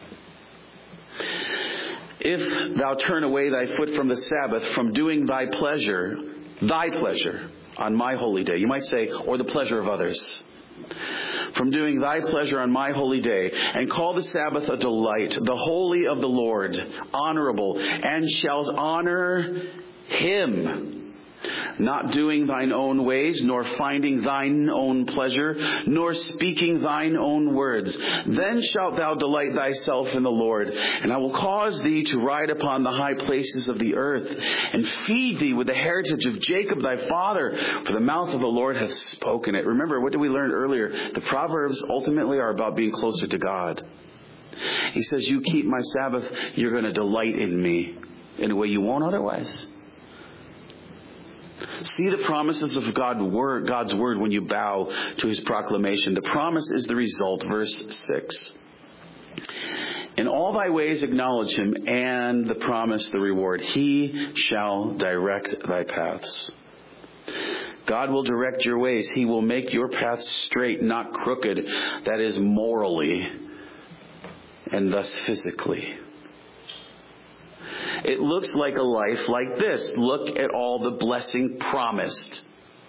If thou turn away thy foot from the Sabbath, from doing thy pleasure, thy pleasure, on my holy day. You might say, or the pleasure of others. From doing thy pleasure on my holy day, and call the Sabbath a delight, the holy of the Lord, honorable, and shalt honor him. Not doing thine own ways, nor finding thine own pleasure, nor speaking thine own words. Then shalt thou delight thyself in the Lord, and I will cause thee to ride upon the high places of the earth, and feed thee with the heritage of Jacob thy father, for the mouth of the Lord hath spoken it. Remember, what did we learn earlier? The Proverbs ultimately are about being closer to God. He says, you keep my Sabbath, you're going to delight in me in a way you won't otherwise. See the promises of God's word, God's word when you bow to his proclamation. The promise is the result. Verse six. In all thy ways acknowledge him, and the promise the reward. He shall direct thy paths. God will direct your ways. He will make your paths straight, not crooked. That is morally and thus physically. It looks like a life like this. Look at all the blessing promised.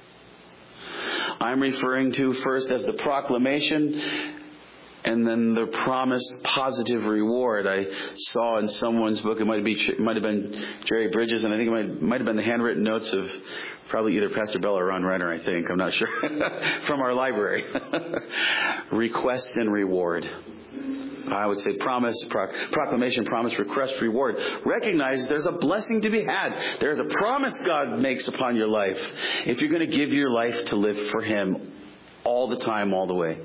I'm referring to first as the proclamation and then the promised positive reward. I saw in someone's book, it might be it might have been Jerry Bridges, and I think it might, might have been the handwritten notes of probably either Pastor Bell or Ron Renner, I think. I'm not sure. From our library. Request and reward. I would say promise, proclamation, promise, request, reward. Recognize there's a blessing to be had. There's a promise God makes upon your life if you're going to give your life to live for him all the time, all the way.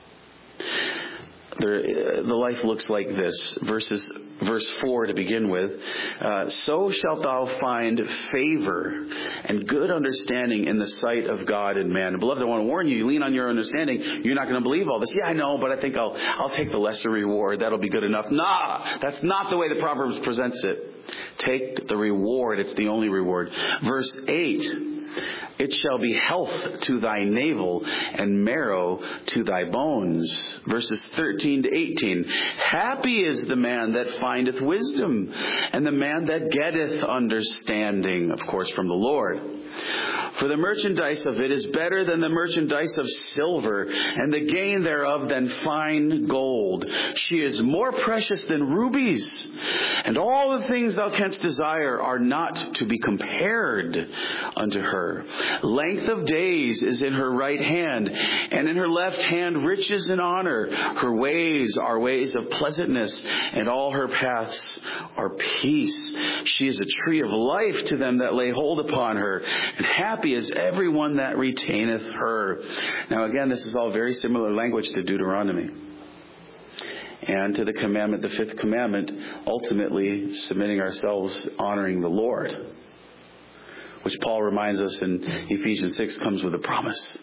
There, the life looks like this. Verses, verse four to begin with. Uh, so shalt thou find favor and good understanding in the sight of God and man. And beloved, I want to warn you, you lean on your understanding, you're not going to believe all this. Yeah, I know, but I think I'll, I'll take the lesser reward. That'll be good enough. Nah, that's not the way the Proverbs presents it. Take the reward. It's the only reward. Verse eight. It shall be health to thy navel and marrow to thy bones. Verses thirteen to eighteen. Happy is the man that findeth wisdom, and the man that getteth understanding, of course, from the Lord. For the merchandise of it is better than the merchandise of silver, and the gain thereof than fine gold. She is more precious than rubies, and all the things thou canst desire are not to be compared unto her. Length of days is in her right hand, and in her left hand riches and honor. Her ways are ways of pleasantness, and all her paths are peace. She is a tree of life to them that lay hold upon her, and happy is everyone that retaineth her. Now again, this is all very similar language to Deuteronomy. And to the commandment, the fifth commandment, ultimately submitting ourselves, honoring the Lord, which Paul reminds us in Ephesians six comes with a promise.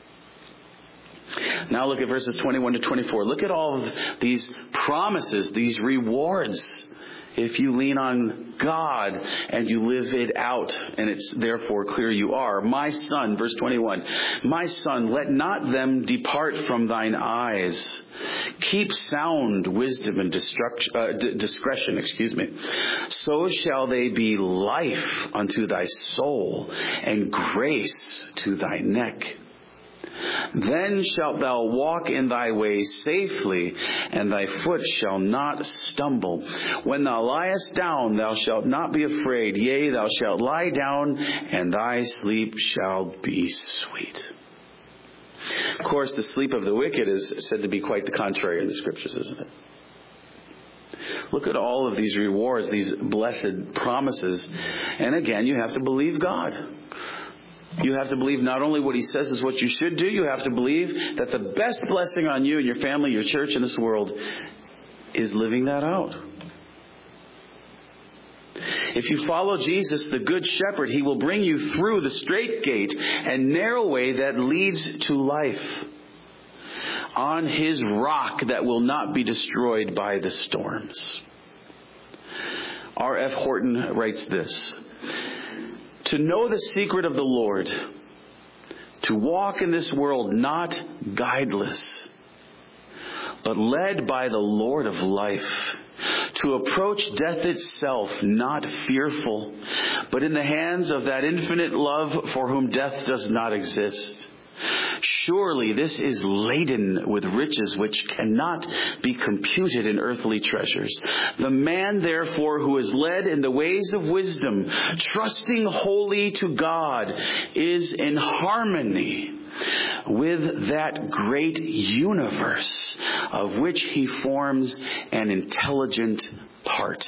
Now look at verses twenty-one to twenty-four. Look at all of these promises, these rewards. If you lean on God and you live it out, and it's therefore clear you are. My son, verse twenty-one, my son, let not them depart from thine eyes. Keep sound wisdom and destruct, uh, d- discretion, excuse me. So shall they be life unto thy soul and grace to thy neck. Then shalt thou walk in thy ways safely, and thy foot shall not stumble. When thou liest down, thou shalt not be afraid. Yea, thou shalt lie down, and thy sleep shall be sweet. Of course, the sleep of the wicked is said to be quite the contrary in the Scriptures, isn't it? Look at all of these rewards, these blessed promises. And again, you have to believe God. You have to believe not only what he says is what you should do, you have to believe that the best blessing on you and your family, your church, and this world is living that out. If you follow Jesus, the Good Shepherd, He will bring you through the straight gate and narrow way that leads to life, on His rock that will not be destroyed by the storms. R F Horton writes this: to know the secret of the Lord, to walk in this world not guideless, but led by the Lord of life, to approach death itself not fearful, but in the hands of that infinite love for whom death does not exist. Surely this is laden with riches which cannot be computed in earthly treasures. The man, therefore, who is led in the ways of wisdom, trusting wholly to God, is in harmony with that great universe of which he forms an intelligent part.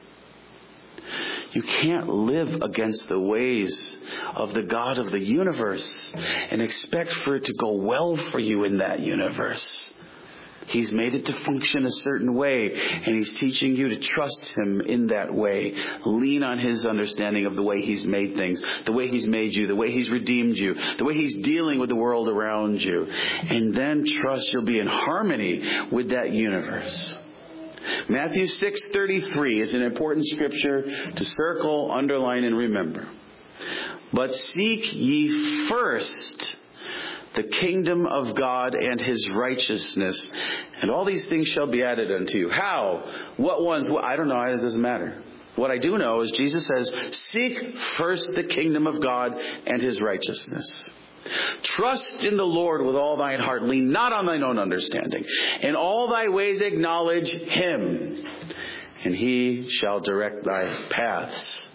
You can't live against the ways of the God of the universe and expect for it to go well for you in that universe. He's made it to function a certain way, and He's teaching you to trust Him in that way. Lean on His understanding of the way He's made things, the way He's made you, the way He's redeemed you, the way He's dealing with the world around you. And then trust you'll be in harmony with that universe. Matthew six thirty-three is an important scripture to circle, underline, and remember. But seek ye first the kingdom of God and His righteousness, and all these things shall be added unto you. How? What ones? Well, I don't know. It doesn't matter. What I do know is Jesus says, seek first the kingdom of God and His righteousness. Trust in the Lord with all thine heart. Lean not on thine own understanding. In all thy ways acknowledge Him, and He shall direct thy paths.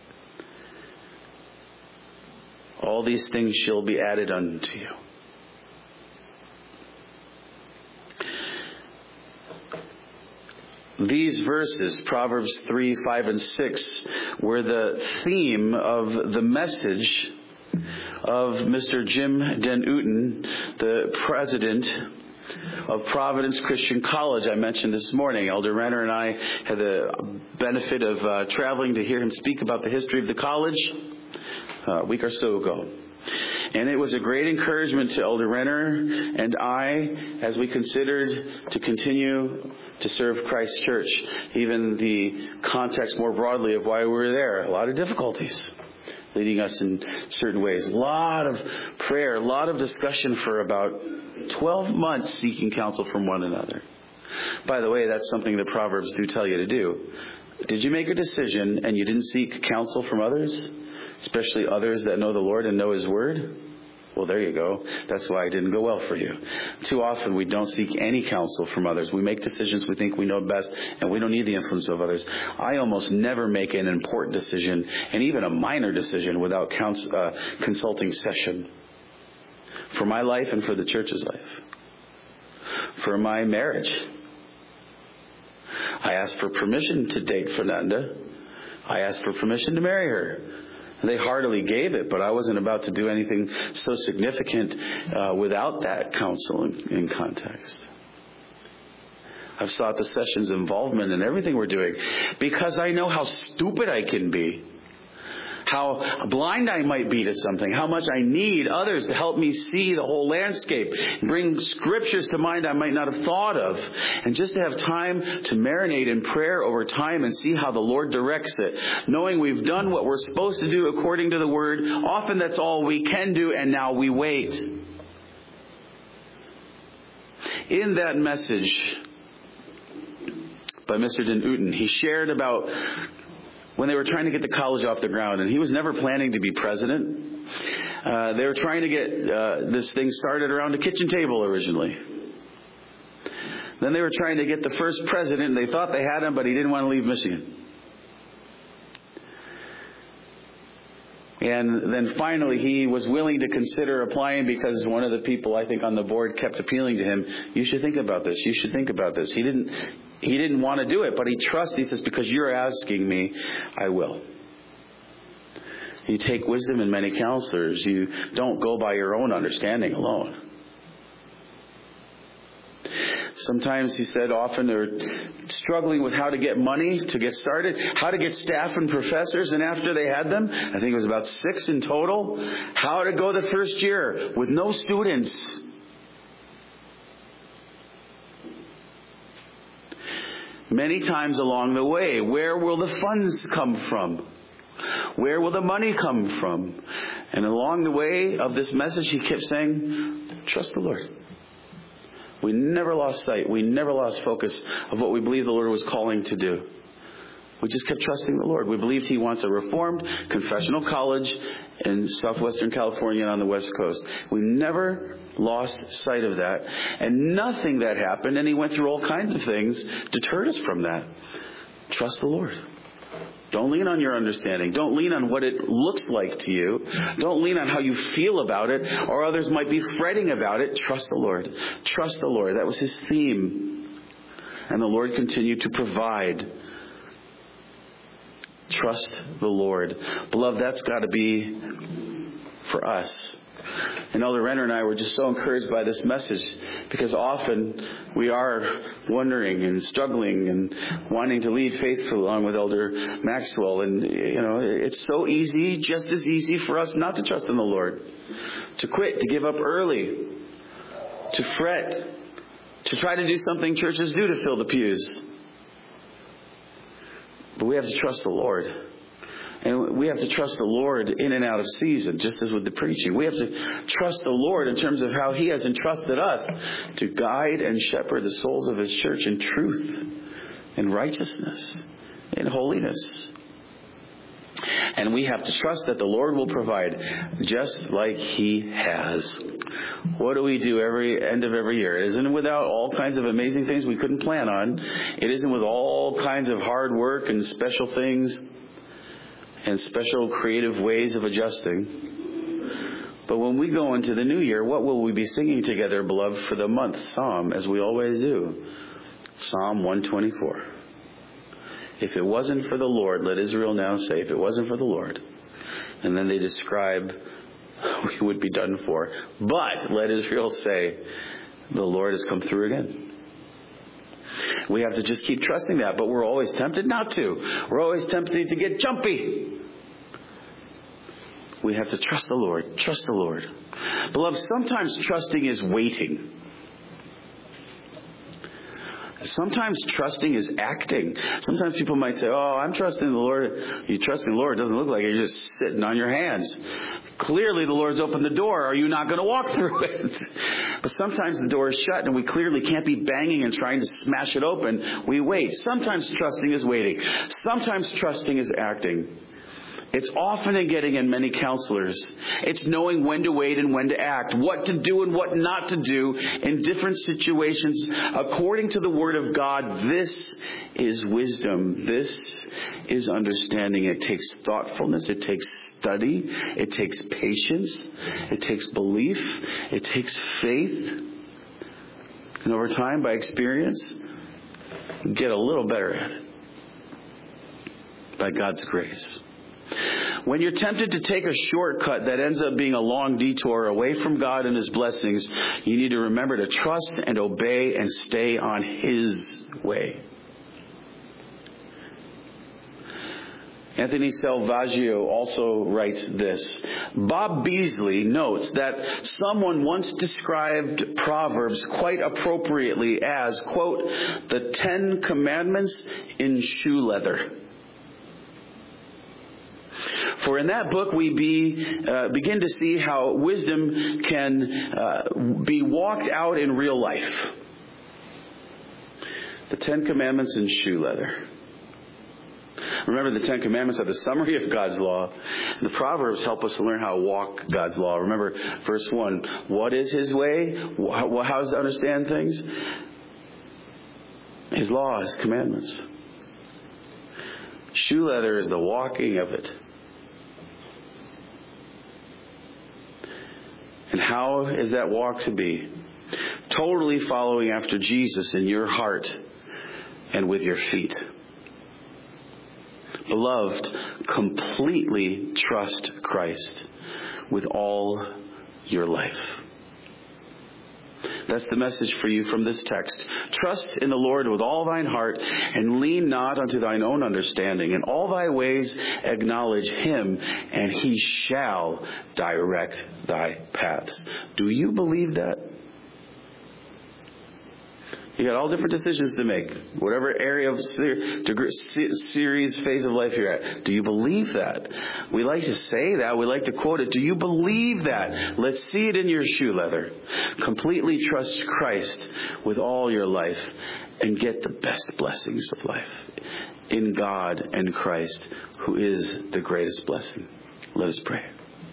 All these things shall be added unto you. These verses, Proverbs three, five, and six, were the theme of the message of Mister Jim Den Uyten, the president of Providence Christian College I mentioned this morning. Elder Renner and I had the benefit of uh, traveling to hear him speak about the history of the college uh, a week or so ago. And it was a great encouragement to Elder Renner and I as we considered to continue to serve Christ Church, even the context more broadly of why we were there. A lot of difficulties leading us in certain ways. A lot of prayer, a lot of discussion for about twelve months, seeking counsel from one another. By the way, that's something the Proverbs do tell you to do. Did you make a decision and you didn't seek counsel from others, especially others that know the Lord and know His Word? Well, there you go. That's why it didn't go well for you. Too often we don't seek any counsel from others. We make decisions we think we know best, and we don't need the influence of others. I almost never make an important decision, and even a minor decision, without cons- uh, consulting session. For my life and for the church's life. For my marriage. I asked for permission to date Fernanda. I asked for permission to marry her. They heartily gave it, but I wasn't about to do anything so significant uh, without that counsel in, in context. I've sought the session's involvement in everything we're doing because I know how stupid I can be, how blind I might be to something, how much I need others to help me see the whole landscape, bring scriptures to mind I might not have thought of, and just to have time to marinate in prayer over time and see how the Lord directs it, knowing we've done what we're supposed to do according to the Word. Often that's all we can do, and now we wait. In that message by Mister Den Uyten, he shared about when they were trying to get the college off the ground, and he was never planning to be president. Uh, they were trying to get uh, this thing started around a kitchen table originally. Then they were trying to get the first president, and they thought they had him, but he didn't want to leave Michigan. And then finally he was willing to consider applying because one of the people I think on the board kept appealing to him, you should think about this, you should think about this. He didn't he didn't want to do it, but he trusts, he says, because you're asking me, I will. You take wisdom in many counselors. You don't go by your own understanding alone. Sometimes, he said, often they're struggling with how to get money to get started, how to get staff and professors, and after they had them, I think it was about six in total, how to go the first year with no students. Many times along the way, where will the funds come from? Where will the money come from? And along the way of this message, he kept saying, trust the Lord. We never lost sight. We never lost focus of what we believed the Lord was calling to do. We just kept trusting the Lord. We believed He wants a reformed confessional college in southwestern California and on the West Coast. We never lost sight of that. And nothing that happened, and He went through all kinds of things, deterred us from that. Trust the Lord. Don't lean on your understanding. Don't lean on what it looks like to you. Don't lean on how you feel about it, or others might be fretting about it. Trust the Lord. Trust the Lord. That was His theme. And the Lord continued to provide. Trust the Lord. Beloved, that's got to be for us. And Elder Renner and I were just so encouraged by this message, because often we are wondering and struggling and wanting to lead faithfully along with Elder Maxwell. And, you know, it's so easy, just as easy for us not to trust in the Lord. To quit, to give up early, to fret, to try to do something churches do to fill the pews. But we have to trust the Lord. And we have to trust the Lord in and out of season, just as with the preaching. We have to trust the Lord in terms of how He has entrusted us to guide and shepherd the souls of His church in truth, in righteousness, in holiness. And we have to trust that the Lord will provide, just like He has. What do we do every end of every year? It isn't without all kinds of amazing things we couldn't plan on. It isn't with all kinds of hard work and special things and special creative ways of adjusting. But when we go into the new year, what will we be singing together, beloved, for the month? Psalm, as we always do. Psalm one twenty-four. If it wasn't for the Lord, let Israel now say, if it wasn't for the Lord. And then they describe we would be done for. But let Israel say, the Lord has come through again. We have to just keep trusting that, but we're always tempted not to. We're always tempted to get jumpy. We have to trust the Lord. Trust the Lord. Beloved, sometimes trusting is waiting. Sometimes trusting is acting. Sometimes people might say, oh, I'm trusting the Lord. You trust in the Lord. It doesn't look like you're just sitting on your hands. Clearly the Lord's opened the door. Are you not going to walk through it? But sometimes the door is shut and we clearly can't be banging and trying to smash it open. We wait. Sometimes trusting is waiting. Sometimes trusting is acting. It's often in getting in many counselors. It's knowing when to wait and when to act, what to do and what not to do in different situations according to the Word of God. This is wisdom. This is understanding. It takes thoughtfulness. It takes study. It takes patience. It takes belief. It takes faith. And over time, by experience, you get a little better at it. By God's grace. When you're tempted to take a shortcut that ends up being a long detour away from God and His blessings, you need to remember to trust and obey and stay on His way. Anthony Salvaggio also writes this. Bob Beasley notes that someone once described Proverbs quite appropriately as, quote, the Ten Commandments in shoe leather. For in that book we be, uh, begin to see how wisdom can uh, be walked out in real life. The Ten Commandments in shoe leather. Remember, the Ten Commandments are the summary of God's law. The Proverbs help us to learn how to walk God's law. Remember, verse one, what is His way? How, how to understand things? His law, His commandments. Shoe leather is the walking of it. And how is that walk to be? Totally following after Jesus in your heart and with your feet. Beloved, completely trust Christ with all your life. That's the message for you from this text. Trust in the Lord with all thine heart, and lean not unto thine own understanding. In all thy ways acknowledge him, and he shall direct thy paths. Do you believe that? You got all different decisions to make. Whatever area of ser- degree, series, phase of life you're at. Do you believe that? We like to say that. We like to quote it. Do you believe that? Let's see it in your shoe leather. Completely trust Christ with all your life and get the best blessings of life in God and Christ, who is the greatest blessing. Let us pray.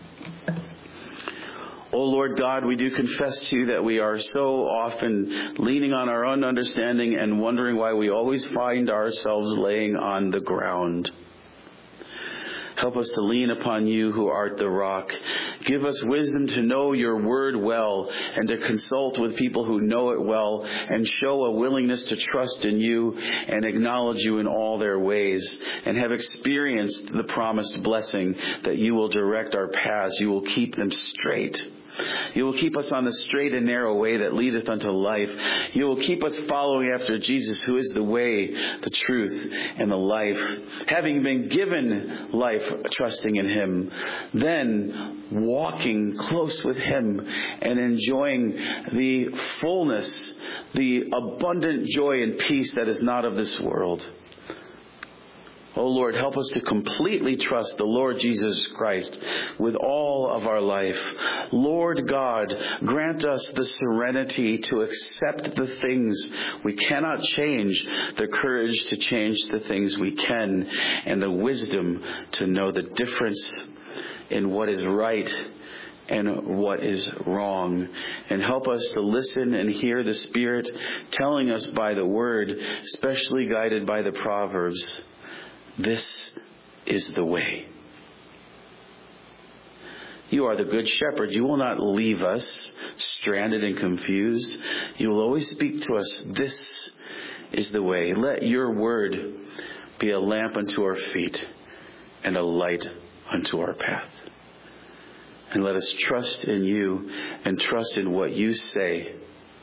Oh Lord God, we do confess to you that we are so often leaning on our own understanding and wondering why we always find ourselves laying on the ground. Help us to lean upon you who art the rock. Give us wisdom to know your word well and to consult with people who know it well, and show a willingness to trust in you and acknowledge you in all their ways, and have experienced the promised blessing that you will direct our paths. You will keep them straight. You will keep us on the straight and narrow way that leadeth unto life. You will keep us following after Jesus, who is the way, the truth, and the life. Having been given life, trusting in him, then walking close with him and enjoying the fullness, the abundant joy and peace that is not of this world. Oh Lord, help us to completely trust the Lord Jesus Christ with all of our life. Lord God, grant us the serenity to accept the things we cannot change, the courage to change the things we can, and the wisdom to know the difference in what is right and what is wrong. And help us to listen and hear the Spirit telling us by the Word, especially guided by the Proverbs, this is the way. You are the good shepherd. You will not leave us stranded and confused. You will always speak to us. This is the way. Let your word be a lamp unto our feet and a light unto our path. And let us trust in you and trust in what you say,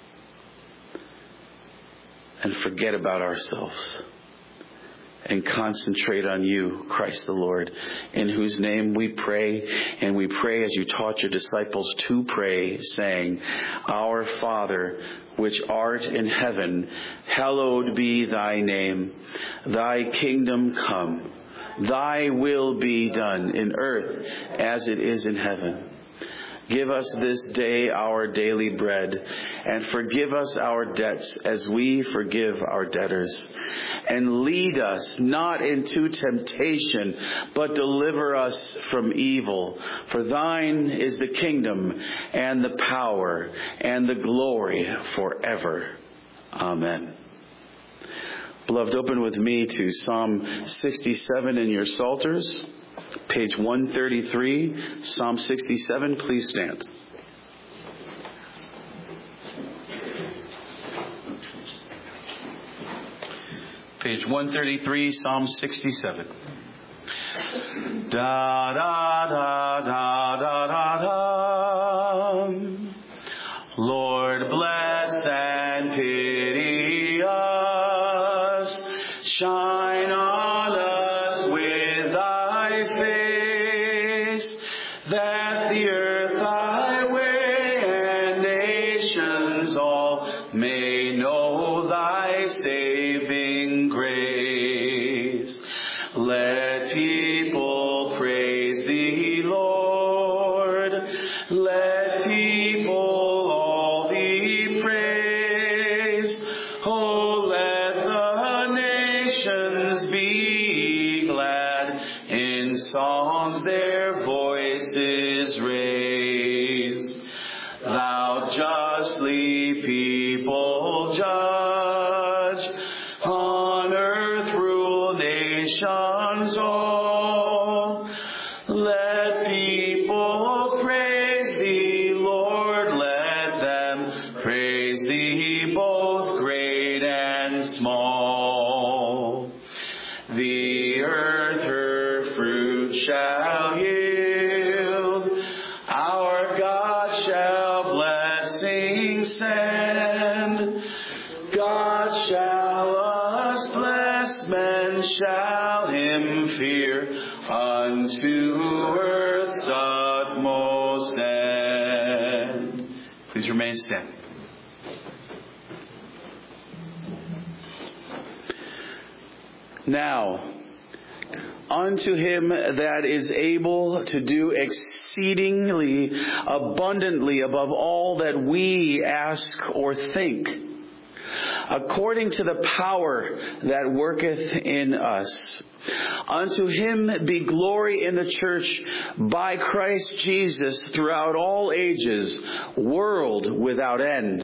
and forget about ourselves and concentrate on you, Christ the Lord, in whose name we pray. And we pray as you taught your disciples to pray, saying, Our Father, which art in heaven, hallowed be thy name. Thy kingdom come. Thy will be done in earth as it is in heaven. Give us this day our daily bread, and forgive us our debts as we forgive our debtors. And lead us not into temptation, but deliver us from evil. For thine is the kingdom and the power and the glory forever. Amen. Beloved, open with me to Psalm sixty-seven in your Psalters. Page one thirty-three, Psalm sixty-seven. Please stand. Page one thirty-three, Psalm sixty-seven. Da da da da da da da. Lord, bless and pity us. Shine on us with thy face, that the earth thy way and nations all may know thy saving grace. Let people praise thee, Lord. Let people all thee praise. Oh, let the nations be glad, in songs their voices raise. Thou justly people judge, on earth rule nations all. Let people praise thee, Lord, let them praise thee, both great and small. The earth her fruit shall yield, our God shall blessings send. man shall him fear unto earth's utmost end. Please remain standing. Now, unto him that is able to do exceedingly abundantly above all that we ask or think, according to the power that worketh in us. Unto him be glory in the church by Christ Jesus throughout all ages, world without end.